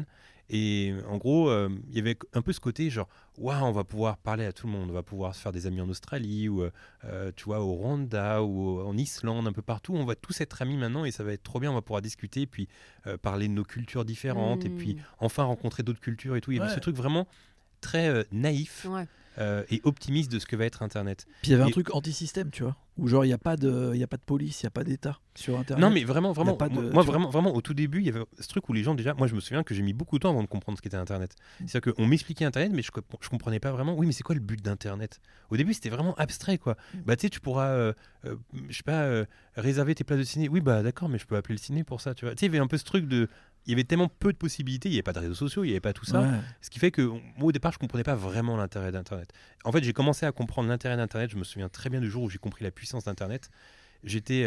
Et en gros, il y avait un peu ce côté genre, waouh, on va pouvoir parler à tout le monde, on va pouvoir se faire des amis en Australie, ou tu vois, au Rwanda, ou en Islande, un peu partout. On va tous être amis maintenant et ça va être trop bien, on va pouvoir discuter, et puis parler de nos cultures différentes, et puis enfin rencontrer d'autres cultures et tout. Il y avait ce truc vraiment très naïf et optimiste de ce que va être Internet. Puis il y avait un truc anti-système, tu vois. où genre il y a pas de police, il y a pas d'État sur Internet. Non, mais vraiment, Y a pas de- moi, tu vois. vraiment, au tout début, il y avait ce truc où les gens, déjà, moi, je me souviens que j'ai mis beaucoup de temps avant de comprendre ce qu'était Internet. C'est-à-dire qu'on m'expliquait Internet, mais je comprenais pas vraiment. Oui, mais c'est quoi le but d'Internet ? Au début, c'était vraiment abstrait, quoi. Bah, tu sais, tu pourras, je sais pas, réserver tes places de ciné. Oui, bah, d'accord, mais je peux appeler le ciné pour ça, tu vois. Tu sais, il y avait un peu ce truc de. Il y avait tellement peu de possibilités, il n'y avait pas de réseaux sociaux, il n'y avait pas tout ça. Ouais. Ce qui fait que moi, au départ, je ne comprenais pas vraiment l'intérêt d'Internet. En fait, j'ai commencé à comprendre l'intérêt d'Internet. Je me souviens très bien du jour où j'ai compris la puissance d'Internet. J'étais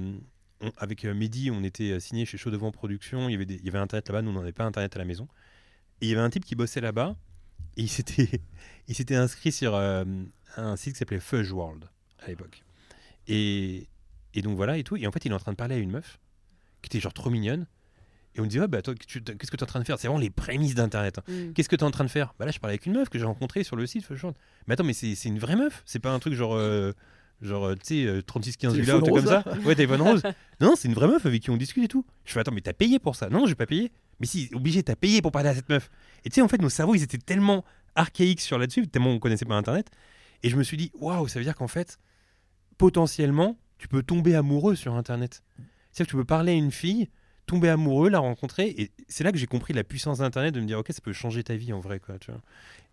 avec Mehdi, on était signé chez Chaud Devant Production. Il y avait Internet là-bas, nous, on n'avait pas Internet à la maison. Et il y avait un type qui bossait là-bas. Et il s'était inscrit sur un site qui s'appelait Fudge World à l'époque. Et donc voilà, et tout. Et en fait, il est en train de parler à une meuf qui était genre trop mignonne. Et on me dit, ouais, bah, toi, qu'est-ce que tu es en train de faire ? C'est vraiment les prémices d'Internet. Qu'est-ce que tu es en train de faire ? Bah là, je parlais avec une meuf que j'ai rencontrée sur le site. Mais attends, mais c'est une vraie meuf ? C'est pas un truc genre tu sais, 3615 Villa ou Téléphone truc comme rose, ça ? Ouais, téléphone rose. Non, c'est une vraie meuf avec qui on discute et tout. Je fais, attends, mais t'as payé pour ça ? Non, j'ai pas payé. Mais si, obligé, t'as payé pour parler à cette meuf. Et tu sais, en fait, nos cerveaux, ils étaient tellement archaïques sur là-dessus, tellement on connaissait pas Internet. Et je me suis dit, waouh, ça veut dire qu'en fait, potentiellement, tu peux tomber amoureux sur Internet. C'est-à-dire que tu peux parler à une fille, tomber amoureux, la rencontrer, et c'est là que j'ai compris la puissance d'Internet, de me dire ok, ça peut changer ta vie en vrai, quoi, tu vois.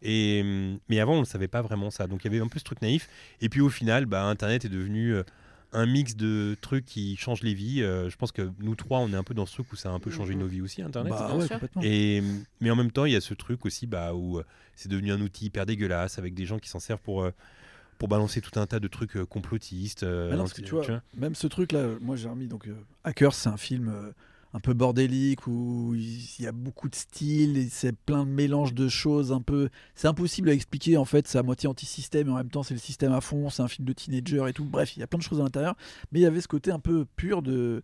Mais avant on ne savait pas vraiment ça, donc il y avait un peu ce truc naïf, et puis au final bah, Internet est devenu un mix de trucs qui changent les vies. Je pense que nous trois on est un peu dans ce truc où ça a un peu changé nos vies aussi, Internet. Bah Bien ouais, sûr. complètement. Mais en même temps il y a ce truc aussi bah, où c'est devenu un outil hyper dégueulasse, avec des gens qui s'en servent pour balancer tout un tas de trucs complotistes. Ah non, parce que tu vois, même ce truc-là, moi j'ai remis donc Hackers, c'est un film un peu bordélique où il y a beaucoup de styles et c'est plein de mélanges de choses un peu. C'est impossible à expliquer en fait, c'est à moitié anti-système et en même temps c'est le système à fond, c'est un film de teenager et tout. Bref, il y a plein de choses à l'intérieur, mais il y avait ce côté un peu pur de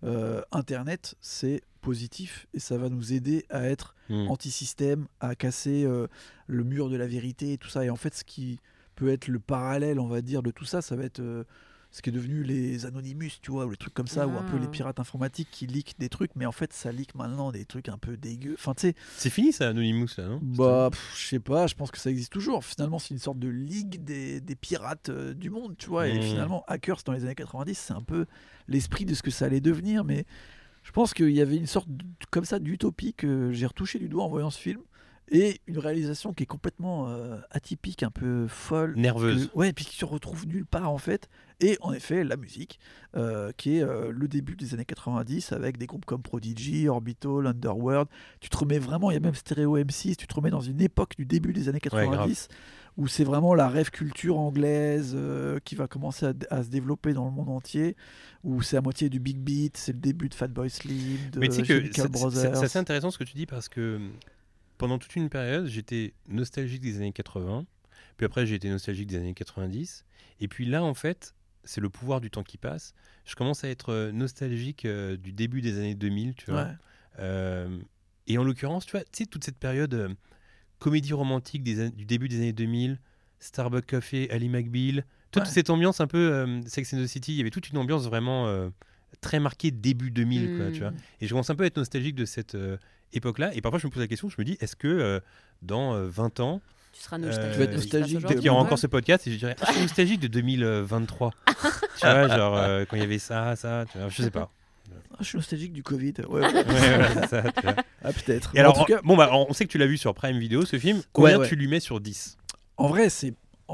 Internet, c'est positif et ça va nous aider à être anti-système, à casser le mur de la vérité et tout ça. Et en fait, ce qui peut être le parallèle, on va dire, de tout ça, ça va être ce qui est devenu les Anonymous, tu vois, ou les trucs comme ça, ou un peu les pirates informatiques qui leakent des trucs, mais en fait, ça leak maintenant des trucs un peu dégueux. Enfin, tu sais. C'est fini ça, Anonymous, là, non ? Bah, je sais pas, je pense que ça existe toujours. Finalement, c'est une sorte de ligue des pirates du monde, tu vois. Et finalement, Hackers, dans les années 90, c'est un peu l'esprit de ce que ça allait devenir, mais je pense qu'il y avait une sorte comme ça d'utopie que j'ai retouché du doigt en voyant ce film. Et une réalisation qui est complètement atypique, un peu folle. Nerveuse. Ouais, et puis qui se retrouve nulle part en fait. Et en effet, la musique, qui est le début des années 90, avec des groupes comme Prodigy, Orbital, Underworld. Tu te remets vraiment, il y a même Stereo M6, tu te remets dans une époque du début des années 90, où c'est vraiment la rave culture anglaise qui va commencer à se développer dans le monde entier, où c'est à moitié du big beat, c'est le début de Fatboy Slim, de Mais tu sais que Chemical Brothers. c'est assez intéressant ce que tu dis, parce que pendant toute une période, j'étais nostalgique des années 80, puis après j'ai été nostalgique des années 90, et puis là en fait, c'est le pouvoir du temps qui passe. Je commence à être nostalgique du début des années 2000, tu vois. Ouais. Et en l'occurrence, tu vois, toute cette période comédie romantique du début des années 2000, Starbucks Café, Ali McBeal, toute cette ambiance un peu Sex and the City, il y avait toute une ambiance vraiment très marquée début 2000, quoi, tu vois. Et je commence un peu à être nostalgique de cette époque-là, et parfois je me pose la question, je me dis, est-ce que dans 20 ans, Tu seras nostalgique. Tu vas être nostalgique peut-être qu'il y aura encore ce podcast et je dirais, je suis nostalgique de 2023. Tu vois, genre quand il y avait ça, tu vois, je sais pas. Je suis nostalgique du Covid. Ouais, c'est ça, tu vois. Ah, peut-être. Et alors, en tout cas, bon, bah, on sait que tu l'as vu sur Prime Video, ce film. Combien tu lui mets sur 10 ? en vrai, c'est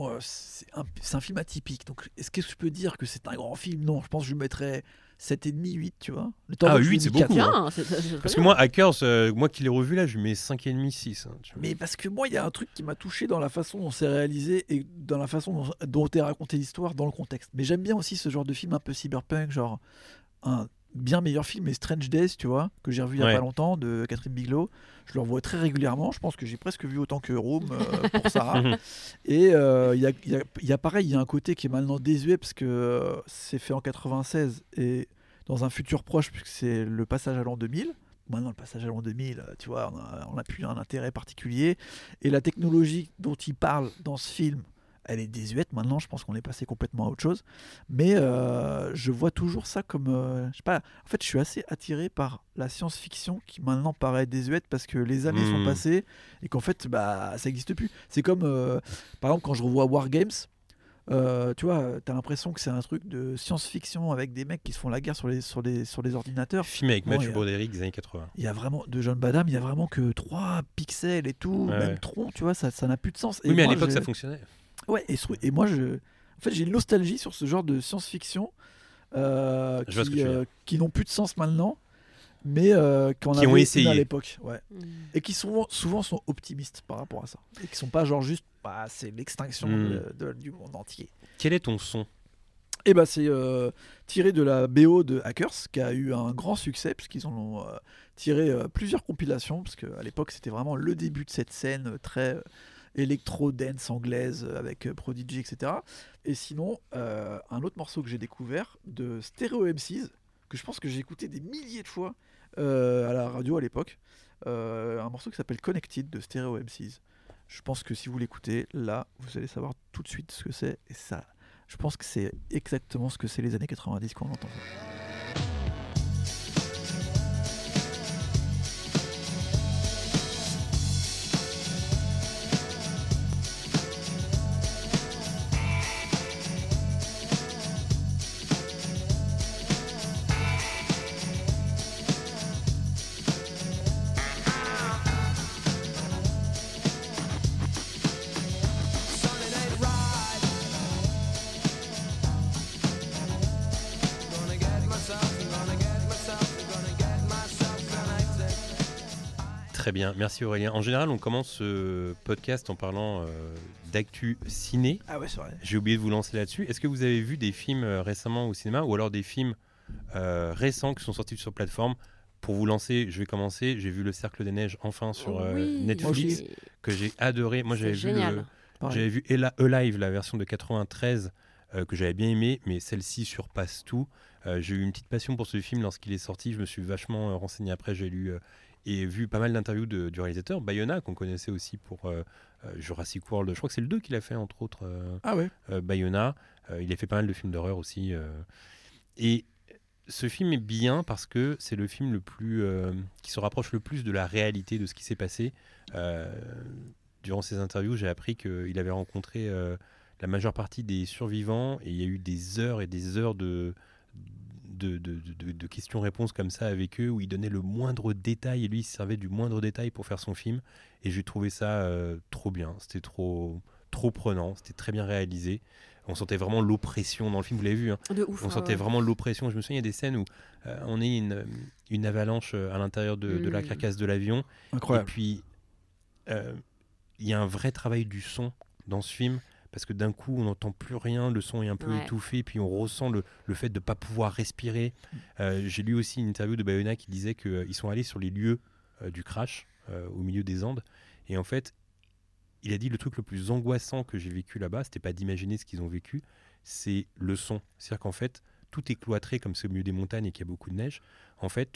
un film atypique. Donc, est-ce que je peux dire que c'est un grand film ? Non, je pense que je lui mettrais 7,5, 8, tu vois. Le temps 8, c'est beaucoup. Bien, Parce que moi, Hackers, moi qui l'ai revu là, je lui mets 5,5, 6. Hein, tu vois. Mais parce que moi, il y a un truc qui m'a touché dans la façon dont c'est réalisé et dans la façon dont est racontée l'histoire dans le contexte. Mais j'aime bien aussi ce genre de film un peu cyberpunk, genre un bien meilleur film est Strange Days, tu vois, que j'ai revu il y a pas longtemps, de Catherine Bigelow. Je le revois très régulièrement. Je pense que j'ai presque vu autant que Room pour Sarah. Et il y a pareil, il y a un côté qui est maintenant désuet parce que c'est fait en 96 et dans un futur proche, puisque c'est le passage à l'an 2000. Maintenant, le passage à l'an 2000, tu vois, on n'a plus un intérêt particulier. Et la technologie dont il parle dans ce film, elle est désuète. Maintenant, je pense qu'on est passé complètement à autre chose. Mais je vois toujours ça comme... je sais pas, en fait, je suis assez attiré par la science-fiction qui maintenant paraît désuète parce que les années sont passées et qu'en fait, bah, ça n'existe plus. C'est comme, par exemple, quand je revois War Games, tu vois, t'as l'impression que c'est un truc de science-fiction avec des mecs qui se font la guerre sur les ordinateurs. Film avec Bon, Mathieu Broderick des années 80. Il y a vraiment, de John Badham, il y a vraiment que 3 pixels et tout, Ouais, même ouais. tronc, tu vois, ça n'a plus de sens. Oui, Et mais à moi, l'époque, ça fonctionnait. Ouais, et moi, en fait, j'ai une nostalgie sur ce genre de science-fiction Je vois ce que tu veux dire. qui n'ont plus de sens maintenant, mais qu'on Qui ont avait essayé. à l'époque. Ouais. Mm. Et qui souvent sont optimistes par rapport à ça. Et qui sont pas genre juste, bah, c'est l'extinction du monde entier. Quel est ton son? Et bah, c'est tiré de la BO de Hackers, qui a eu un grand succès, puisqu'ils en ont tiré plusieurs compilations, parce qu'à l'époque, c'était vraiment le début de cette scène très électro-dance anglaise avec Prodigy, etc. Et sinon, un autre morceau que j'ai découvert de Stereo MCs, que je pense que j'ai écouté des milliers de fois à la radio à l'époque, un morceau qui s'appelle Connected de Stereo MCs. Je pense que si vous l'écoutez, là, vous allez savoir tout de suite ce que c'est, et ça, je pense que c'est exactement ce que c'est les années 90 quand on entend ça. Très bien, merci Aurélien. En général, on commence ce podcast en parlant d'actu ciné. Ah ouais, c'est vrai. J'ai oublié de vous lancer là-dessus. Est-ce que vous avez vu des films récemment au cinéma ou alors des films récents qui sont sortis sur plateforme? Pour vous lancer, je vais commencer. J'ai vu Le Cercle des Neiges enfin sur Oui, Netflix, oui. que j'ai adoré. Moi, j'avais C'est vu, génial. j'avais vu Alive, la version de 93, que j'avais bien aimé, mais celle-ci surpasse tout. J'ai eu une petite passion pour ce film lorsqu'il est sorti. Je me suis vachement renseigné après. J'ai lu et vu pas mal d'interviews du réalisateur, Bayona, qu'on connaissait aussi pour Jurassic World. Je crois que c'est le 2 qu'il a fait, entre autres, Ah ouais. Bayona. Il a fait pas mal de films d'horreur aussi. Et ce film est bien parce que c'est le film le plus qui se rapproche le plus de la réalité de ce qui s'est passé. Durant ces interviews, j'ai appris qu'il avait rencontré la majeure partie des survivants et il y a eu des heures et des heures de questions-réponses comme ça avec eux où il donnait le moindre détail et lui il se servait du moindre détail pour faire son film et j'ai trouvé ça trop bien, c'était trop prenant, c'était très bien réalisé, on sentait vraiment l'oppression dans le film, vous l'avez vu, hein. De ouf. On sentait vraiment l'oppression. Je me souviens, il y a des scènes où on est une avalanche à l'intérieur de la carcasse de l'avion Incroyable. et puis il y a un vrai travail du son dans ce film parce que d'un coup on n'entend plus rien, le son est un peu étouffé, puis on ressent le fait de ne pas pouvoir respirer. J'ai lu aussi une interview de Bayona qui disait qu'ils sont allés sur les lieux du crash au milieu des Andes et en fait il a dit le truc le plus angoissant que j'ai vécu là-bas, c'était pas d'imaginer ce qu'ils ont vécu, c'est le son. C'est-à-dire qu'en fait tout est cloîtré comme c'est au milieu des montagnes et qu'il y a beaucoup de neige. En fait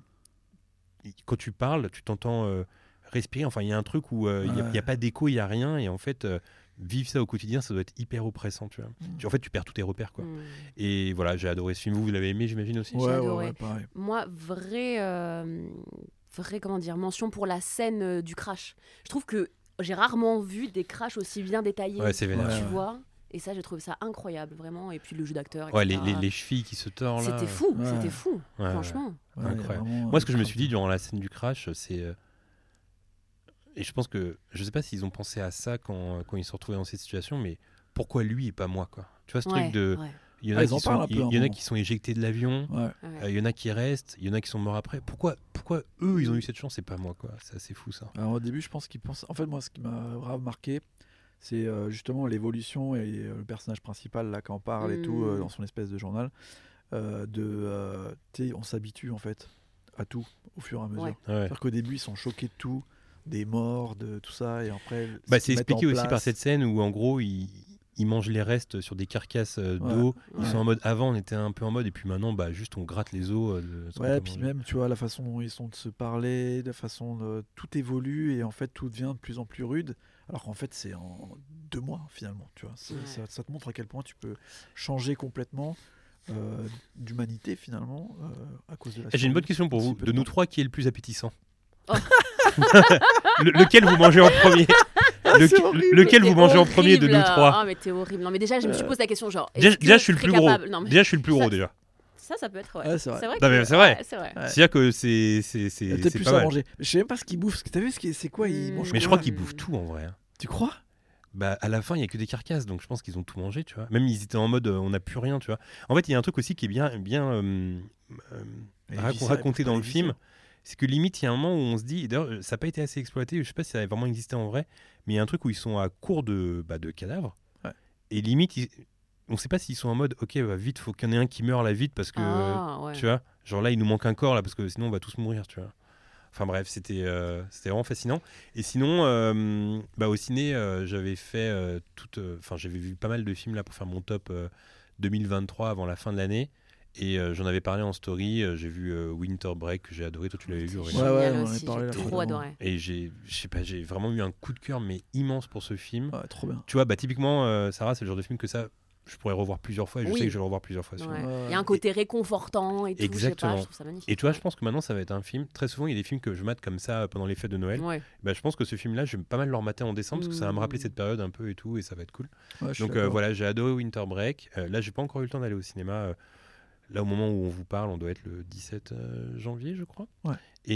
quand tu parles tu t'entends respirer, enfin il y a un truc où il n'y a pas d'écho, il n'y a rien et en fait vivre ça au quotidien, ça doit être hyper oppressant, tu vois. En fait, tu perds tous tes repères, quoi. Et voilà, j'ai adoré ce film. Vous l'avez aimé, j'imagine aussi. J'ai adoré. Ouais, pareil. Moi, vraie comment dire, mention pour la scène du crash. Je trouve que j'ai rarement vu des crashs aussi bien détaillés. Ouais, c'est vénère. Tu vois. Et ça, j'ai trouvé ça incroyable, vraiment. Et puis le jeu d'acteur, Ouais, etc. les chevilles qui se tordent là. C'était fou, Ouais. c'était fou, Ouais, franchement. Ouais, incroyable. vraiment, Moi, ce que je me suis dit durant la scène du crash, c'est et je pense que je sais pas s'ils ont pensé à ça quand ils se retrouvaient dans cette situation, mais pourquoi lui et pas moi, quoi. Tu vois ce truc de il y en a ils en parlent un peu, il y en a qui sont éjectés de l'avion, il y en a qui restent, il y en a qui sont morts après. Pourquoi eux ils ont eu cette chance et pas moi, quoi. C'est assez fou ça. Alors au début, je pense qu'ils pensent. En fait, moi, ce qui m'a vraiment marqué, c'est justement l'évolution et le personnage principal là qui en parle et tout dans son espèce de journal. On s'habitue en fait à tout au fur et à mesure. Ouais. C'est-à-dire qu'au début, ils sont choqués de tout, des morts, de tout ça, et après. C'est expliqué aussi par cette scène où en gros ils mangent les restes sur des carcasses d'eau. Ils sont en mode, avant on était un peu en mode, et puis maintenant juste on gratte les os. Et puis même tu vois la façon dont ils sont de se parler, la façon dont tout évolue et en fait tout devient de plus en plus rude. Alors qu'en fait c'est en 2 mois finalement. Tu vois, ça te montre à quel point tu peux changer complètement d'humanité finalement à cause de la. J'ai une bonne question pour vous. De nous 3, qui est le plus appétissant? Oh. Lequel vous mangez en premier? c'est horrible. Lequel vous T'es mangez en premier de nous horrible. trois? Ah mais t'es horrible. Non mais déjà je me suis posé la question genre. Déjà, est-ce que je suis le tu plus serais gros. capable- Non, mais Déjà, je suis le plus gros Ça, déjà. ça peut être. Ouais. Ouais, c'est vrai. Non, mais c'est vrai. Ouais, c'est vrai. Ouais. C'est-à-dire que c'est Il y a peut-être plus pas à mal. manger. Je sais même pas ce qu'ils bouffent. Parce que t'as vu c'est quoi ils mangent Mais je quoi crois qu'ils bouffent tout en vrai. Hein. Tu crois? Bah à la fin il y a que des carcasses, donc je pense qu'ils ont tout mangé, tu vois. Même ils étaient en mode on n'a plus rien, tu vois. En fait il y a un truc aussi qui est bien raconté dans le film, c'est que limite il y a un moment où on se dit, d'ailleurs ça n'a pas été assez exploité, je sais pas si ça avait vraiment existé en vrai, mais il y a un truc où ils sont à court de cadavres, et limite on sait pas s'ils sont en mode ok bah, vite faut qu'il y en ait un qui meure là vite parce que Ouais. tu vois, genre là il nous manque un corps là parce que sinon on va tous mourir, tu vois. Enfin bref, c'était vraiment fascinant. Et sinon, au ciné, j'avais fait j'avais vu pas mal de films là pour faire mon top 2023 avant la fin de l'année. Et j'en avais parlé en story. J'ai vu Winter Break que j'ai adoré. Toi, tu l'avais vu, Aurélie? Ouais, Génial on en a aussi, parlé j'ai la fois trop d'avant. adoré. Et j'ai vraiment eu un coup de cœur mais immense pour ce film. Ouais, trop bien. Tu vois, typiquement, Sarah, c'est le genre de film que ça, je pourrais revoir plusieurs fois. Et je Oui. sais que je vais le revoir plusieurs fois. Ouais. celui-là. Ouais. Il y a un côté réconfortant et tout. Exactement. Je sais pas, je trouve ça magnifique. Et tu vois, je pense que maintenant, ça va être un film. Très souvent, il y a des films que je mate comme ça pendant les fêtes de Noël. Ouais. Bah, je pense que ce film-là, je vais pas mal le remater en décembre parce que ça va me rappeler Mmh. cette période un peu et tout, et ça va être cool. Ouais, je suis Donc d'accord. voilà, j'ai adoré Winter Break. Là, j'ai pas encore eu le temps d'aller au cinéma. Là, au moment où on vous parle, on doit être le 17 janvier, je crois. Ouais.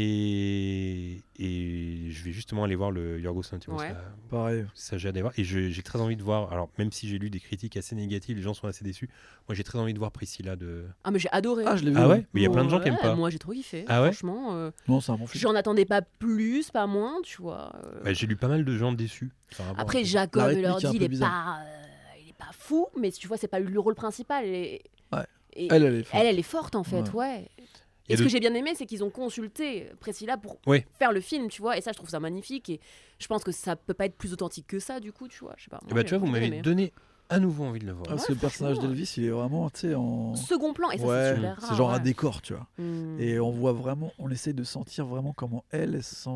Et je vais justement aller voir le Yorgos Lanthimos. Ouais. Pareil. Ça, j'ai hâte d'aller voir. Et j'ai très envie de voir. Alors, même si j'ai lu des critiques assez négatives, les gens sont assez déçus. Moi, j'ai très envie de voir Priscilla de. Ah mais j'ai adoré. Ah, je l'ai vu. Ah ouais? Mais il y a plein de gens qui aiment Ouais, pas. Moi j'ai trop kiffé. Ah ouais? Franchement, Non, c'est un bon film. j'en attendais pas plus, pas moins, tu vois. Bah, j'ai lu pas mal de gens déçus. par rapport à Après ça. Jacob La rythmique leur est un dit peu il est bizarre. pas fou, mais tu vois c'est pas le rôle principal. Ouais. Et Elle est forte. elle est forte en fait, ouais. Il y a Et ce de- que j'ai bien aimé, c'est qu'ils ont consulté Priscilla pour Ouais. faire le film, tu vois. Et ça, je trouve ça magnifique. Et je pense que ça peut pas être plus authentique que ça, du coup, tu vois. Je sais pas. Et Moi, bah, j'ai tu vois, vous bien m'avez aimé. donné à nouveau envie de le voir. Parce que le personnage franchement, d'Elvis, il est vraiment, tu sais, en. Second plan, et ça Ouais, c'est super rare. c'est genre un ouais. décor, tu vois. Hmm. Et on voit vraiment, on essaie de sentir vraiment comment elle sent,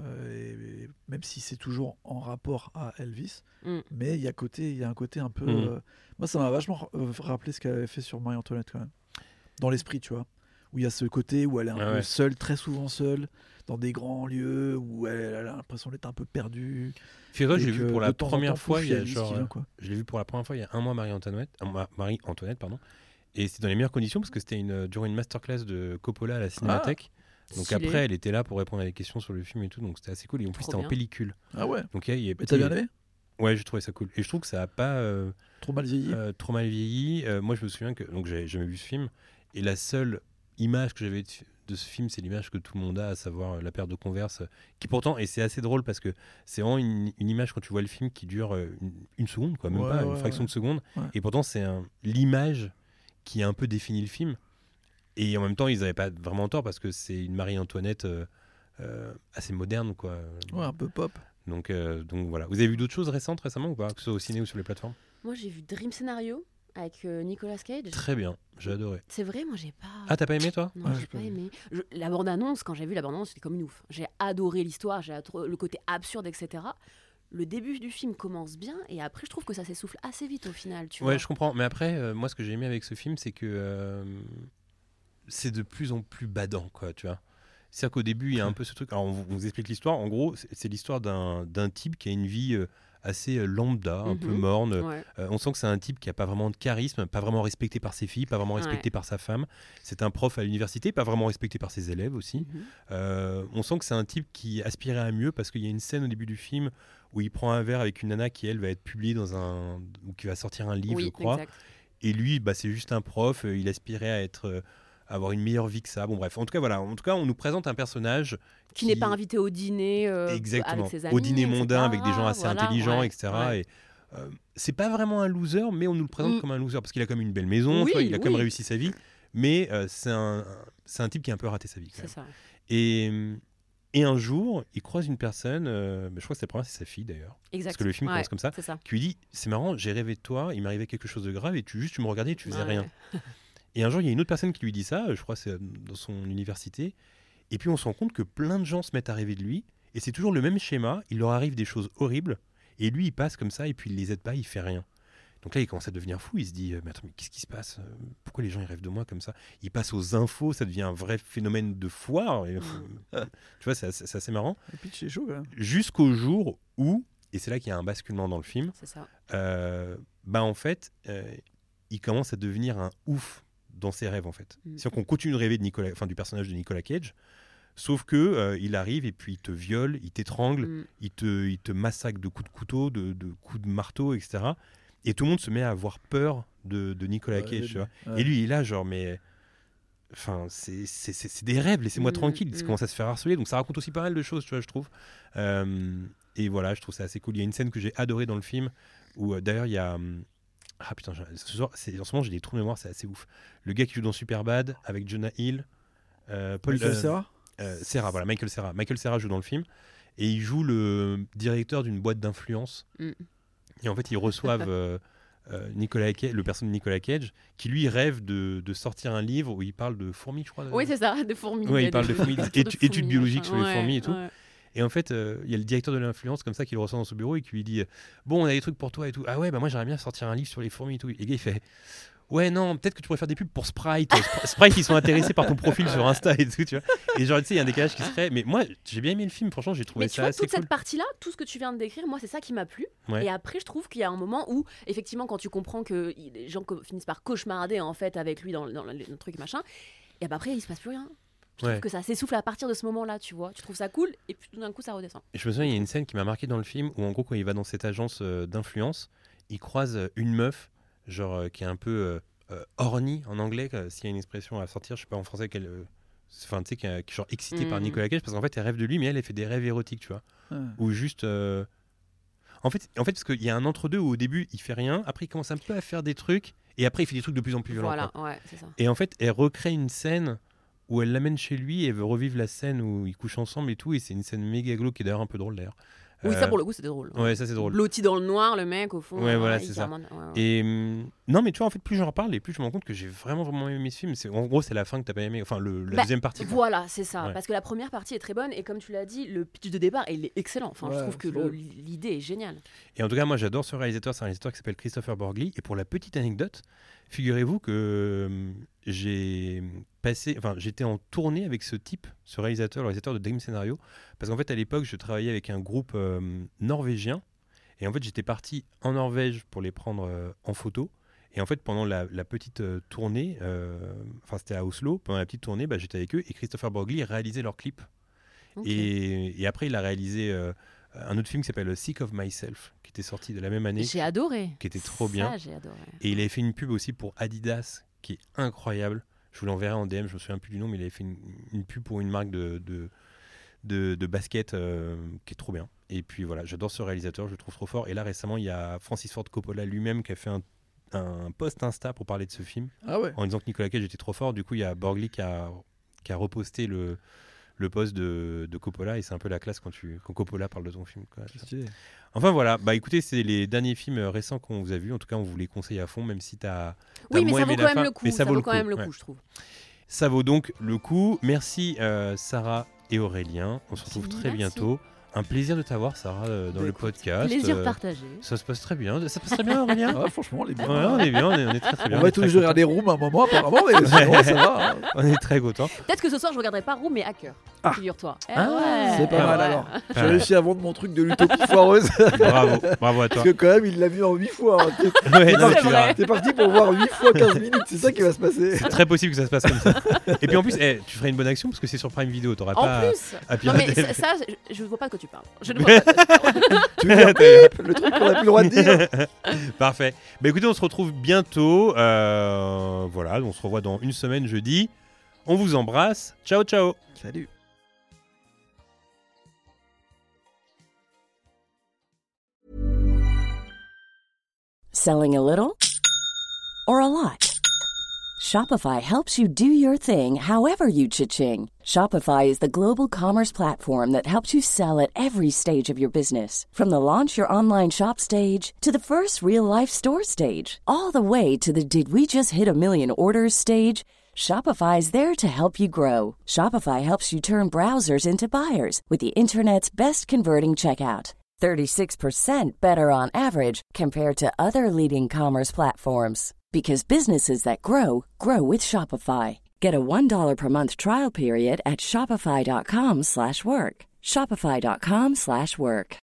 et même si c'est toujours en rapport à Elvis, Mm. mais il y a un côté un peu. Mm. Moi, ça m'a vachement rappelé ce qu'elle avait fait sur Marie-Antoinette quand même, dans l'esprit, tu vois, où il y a ce côté où elle est un Ah peu ouais. seule, très souvent seule, dans des grands lieux où elle a l'impression d'être un peu perdue. Fais-toi, et j'ai vu que pour de la temps en première temps, fois, il y a Elvis qui genre. vient, quoi. Je l'ai vu pour la première fois il y a un mois, Marie-Antoinette, pardon. Et c'était dans les meilleures conditions parce que c'était durant une masterclass de Coppola à la Cinémathèque. Donc Stylé. après, elle était là pour répondre à des questions sur le film et tout, donc c'était assez cool. Et en plus, Trop c'était en bien. pellicule. Ah ouais. Donc il y a Mais t'as bien aimé? Ouais, j'ai trouvé ça cool. Et je trouve que ça a pas Trop mal vieilli. trop mal vieilli. Moi, je me souviens que donc j'avais jamais vu ce film et la seule image que j'avais de ce film, c'est l'image que tout le monde a, à savoir la paire de Converse, qui pourtant, et c'est assez drôle parce que c'est vraiment une image quand tu vois le film qui dure une seconde, quoi, même Ouais, pas une ouais, fraction ouais. de seconde. Ouais. Et pourtant, c'est l'image qui a un peu défini le film. Et en même temps, ils n'avaient pas vraiment tort parce que c'est une Marie-Antoinette assez moderne, quoi. Ouais, un peu pop. Donc voilà. Vous avez vu d'autres choses récemment ou pas, que ce soit au ciné ou sur les plateformes? Moi, j'ai vu Dream Scenario avec Nicolas Cage. Très bien, j'ai adoré. C'est vrai, moi, j'ai pas. Ah, t'as pas aimé toi? Non, Ouais, j'ai j'ai pas pas vu. aimé. La bande-annonce, quand j'ai vu la bande-annonce, c'était comme une ouf. J'ai adoré l'histoire, le côté absurde, etc. Le début du film commence bien et après, je trouve que ça s'essouffle assez vite au final. Tu Ouais, vois. je comprends. Mais après, moi, ce que j'ai aimé avec ce film, c'est que c'est de plus en plus badant, quoi, tu vois. C'est-à-dire qu'au début, il y a un peu ce truc. Alors, on vous explique l'histoire. En gros, c'est l'histoire d'un type qui a une vie assez lambda, un peu morne. Ouais. On sent que c'est un type qui n'a pas vraiment de charisme, pas vraiment respecté par ses filles, pas vraiment respecté par sa femme. C'est un prof à l'université, pas vraiment respecté par ses élèves aussi. Mhm. On sent que c'est un type qui aspirait à mieux parce qu'il y a une scène au début du film où il prend un verre avec une nana qui, elle, va être publiée ou qui va sortir un livre, Oui, je crois. exact. Et lui, c'est juste un prof. Il aspirait à être, avoir une meilleure vie que ça. Bon, bref. En tout cas, voilà. En tout cas, on nous présente un personnage Qui n'est pas invité au dîner exactement, avec ses amis. au dîner mondain etc. avec des gens assez Voilà, intelligents, ouais, etc. ouais. Et c'est pas vraiment un loser, mais on nous le présente comme un loser parce qu'il a comme une belle maison, Oui, tu vois, il a comme oui. réussi sa vie. Mais c'est un type qui a un peu raté sa vie. Quand C'est même. ça. Et un jour, il croise une personne, je crois que c'est la première, c'est sa fille d'ailleurs. Exact. Parce que le film commence comme ça. C'est ça. Qui lui dit, c'est marrant, j'ai rêvé de toi, il m'arrivait quelque chose de grave et tu me regardais et tu faisais Ouais. rien. Et un jour, il y a une autre personne qui lui dit ça, je crois que c'est dans son université, et puis on se rend compte que plein de gens se mettent à rêver de lui, et c'est toujours le même schéma, il leur arrive des choses horribles, et lui, il passe comme ça, et puis il les aide pas, il fait rien. Donc là, il commence à devenir fou, il se dit, mais attends, mais qu'est-ce qui se passe? Pourquoi les gens ils rêvent de moi comme ça? Il passe aux infos, ça devient un vrai phénomène de foire, et, tu vois, c'est assez marrant. Et puis c'est chaud quand même. Jusqu'au jour où et c'est là qu'il y a un basculement dans le film. C'est ça. En fait, il commence à devenir un ouf dans ses rêves en fait. C'est-à-dire qu'on continue de rêver du personnage de Nicolas Cage, sauf que il arrive et puis il te viole, il t'étrangle, il te massacre de coups de couteau, de coups de marteau, etc. Et tout le monde se met à avoir peur de Nicolas Cage, tu vois. Et lui, il est là, genre, mais... Enfin, c'est des rêves, laissez-moi tranquille. Il commence à se faire harceler, donc ça raconte aussi pas mal de choses, tu vois, je trouve. Et voilà, je trouve ça assez cool. Il y a une scène que j'ai adorée dans le film, où d'ailleurs, il y a... Ah putain, ce soir, en ce moment, j'ai des trous de mémoire, c'est assez ouf. Le gars qui joue dans Superbad, avec Jonah Hill... Michael Cera Cera, voilà, Michael Cera. Michael Cera joue dans le film, et il joue le directeur d'une boîte d'influence. Et en fait, ils reçoivent... le personnage de Nicolas Cage, qui lui rêve de sortir un livre où il parle de fourmis, je crois. Oui, c'est ça, de fourmis. Ouais, il parle de fourmis, études biologiques sur les fourmis et tout. Ouais. Et en fait, il y a le directeur de l'influence comme ça qui le reçoit dans son bureau et qui lui dit bon, on a des trucs pour toi et tout. Ah ouais, moi j'aimerais bien sortir un livre sur les fourmis et tout. Et le gars il fait ouais, non, peut-être que tu pourrais faire des pubs pour Sprite. Sprite, ils sont intéressés par ton profil sur Insta et tout, tu vois. Et genre, tu sais, il y a un décalage qui se crée. Mais moi, j'ai bien aimé le film, franchement, j'ai trouvé ça assez cool. Mais tu vois, toute cette partie-là, tout ce que tu viens de décrire, moi, c'est ça qui m'a plu. Ouais. Et après, je trouve qu'il y a un moment où, effectivement, quand tu comprends que les gens finissent par cauchemarder, en fait, avec lui dans le truc machin, et après, il se passe plus rien. Je trouve que ça s'essouffle à partir de ce moment-là, tu vois. Tu trouves ça cool, et puis tout d'un coup, ça redescend. Et je me souviens, il y a une scène qui m'a marqué dans le film où, en gros, quand il va dans cette agence d'influence, il croise une meuf, genre, qui est un peu... horny en anglais, s'il y a une expression à sortir, je sais pas en français quelle. Enfin, tu sais, qui est genre excitée par Nicolas Cage, parce qu'en fait, elle rêve de lui, mais elle fait des rêves érotiques, tu vois. Ou juste. En fait, parce qu'il y a un entre-deux où au début, il fait rien, après, il commence un peu à faire des trucs, et après, il fait des trucs de plus en plus violents. Voilà, ouais, c'est ça. Et en fait, elle recrée une scène où elle l'amène chez lui et elle veut revivre la scène où ils couchent ensemble et tout, et c'est une scène méga glauque qui est d'ailleurs un peu drôle d'ailleurs. Oui, ça pour le coup, c'était drôle. Ouais, ça c'est drôle. Blotti dans le noir, le mec, au fond. Ouais, voilà, c'est ça. Et non, mais tu vois, en fait, plus j'en reparle et plus je me rends compte que j'ai vraiment aimé ce film. En gros, c'est la fin que t'as pas aimé, enfin, la deuxième partie. Quoi. Voilà, c'est ça. Ouais. Parce que la première partie est très bonne et comme tu l'as dit, le pitch de départ, il est excellent. Enfin, je trouve que l'idée est géniale. Et en tout cas, moi, j'adore ce réalisateur. C'est un réalisateur qui s'appelle Christopher Borgli. Et pour la petite anecdote, figurez-vous que j'étais en tournée avec ce type, ce réalisateur, le réalisateur de Dream Scenario, parce qu'en fait à l'époque je travaillais avec un groupe norvégien et en fait j'étais parti en Norvège pour les prendre en photo et en fait pendant la petite tournée, c'était à Oslo, pendant la petite tournée j'étais avec eux et Christopher Borgli réalisait leurs clips. Et après il a réalisé un autre film qui s'appelle Sick of Myself qui était sorti de la même année. J'ai adoré. Qui était trop bien. J'ai adoré. Et il avait fait une pub aussi pour Adidas qui est incroyable. Je vous l'enverrai en DM, je me souviens plus du nom, mais il avait fait une pub pour une marque de basket qui est trop bien. Et puis voilà, j'adore ce réalisateur, je le trouve trop fort. Et là récemment, il y a Francis Ford Coppola lui-même qui a fait un post Insta pour parler de ce film. Ah ouais. En disant que Nicolas Cage était trop fort. Du coup, il y a Borgli qui a reposté le post de Coppola et c'est un peu la classe quand Coppola parle de ton film. Quoi. Enfin voilà, écoutez, c'est les derniers films récents qu'on vous a vus. En tout cas, on vous les conseille à fond, même si t'as oui, mais moins ça vaut aimé quand la même fin. le coup. Mais ça vaut quand même le coup, ouais. je trouve. Ça vaut donc le coup. Merci Sarah et Aurélien. On se retrouve très bientôt. Un plaisir de t'avoir, Sarah, dans le podcast. Plaisir partagé. Ça se passe très bien. Ça se passe très bien, Aurélien. Ouais, franchement, on est bien. Ouais, on est bien, on est très bien. On va tous jouer à des rooms à un moment, apparemment, mais sinon, ça va. On est très contents. Peut-être que ce soir, je regarderai pas Room, mais Hacker. Figure-toi. C'est pas mal alors. J'ai réussi à vendre mon truc de l'utopie foireuse. Bravo à toi. Parce que quand même, il l'a vu en 8 fois. T'es parti pour voir 8 fois 15 minutes, c'est ça qui va se passer. C'est très possible que ça se passe comme ça. Et puis en plus, tu ferais une bonne action parce que c'est sur Prime Video, t'auras pas à pirater. Non mais ça, je vois pas de quoi tu parles. Je ne vois pas. Tu veux dire le truc qu'on a plus le droit de dire. Parfait. Écoutez, on se retrouve bientôt. Voilà, on se revoit dans une semaine jeudi. On vous embrasse. Ciao, ciao. Salut. Selling a little or a lot? Shopify helps you do your thing however you cha-ching. Shopify is the global commerce platform that helps you sell at every stage of your business. From the launch your online shop stage to the first real-life store stage, all the way to the did we just hit a million orders stage. Shopify is there to help you grow. Shopify helps you turn browsers into buyers with the internet's best converting checkout. 36% better on average compared to other leading commerce platforms. Because businesses that grow, grow with Shopify. Get a $1 per month trial period at shopify.com/work. Shopify.com/work.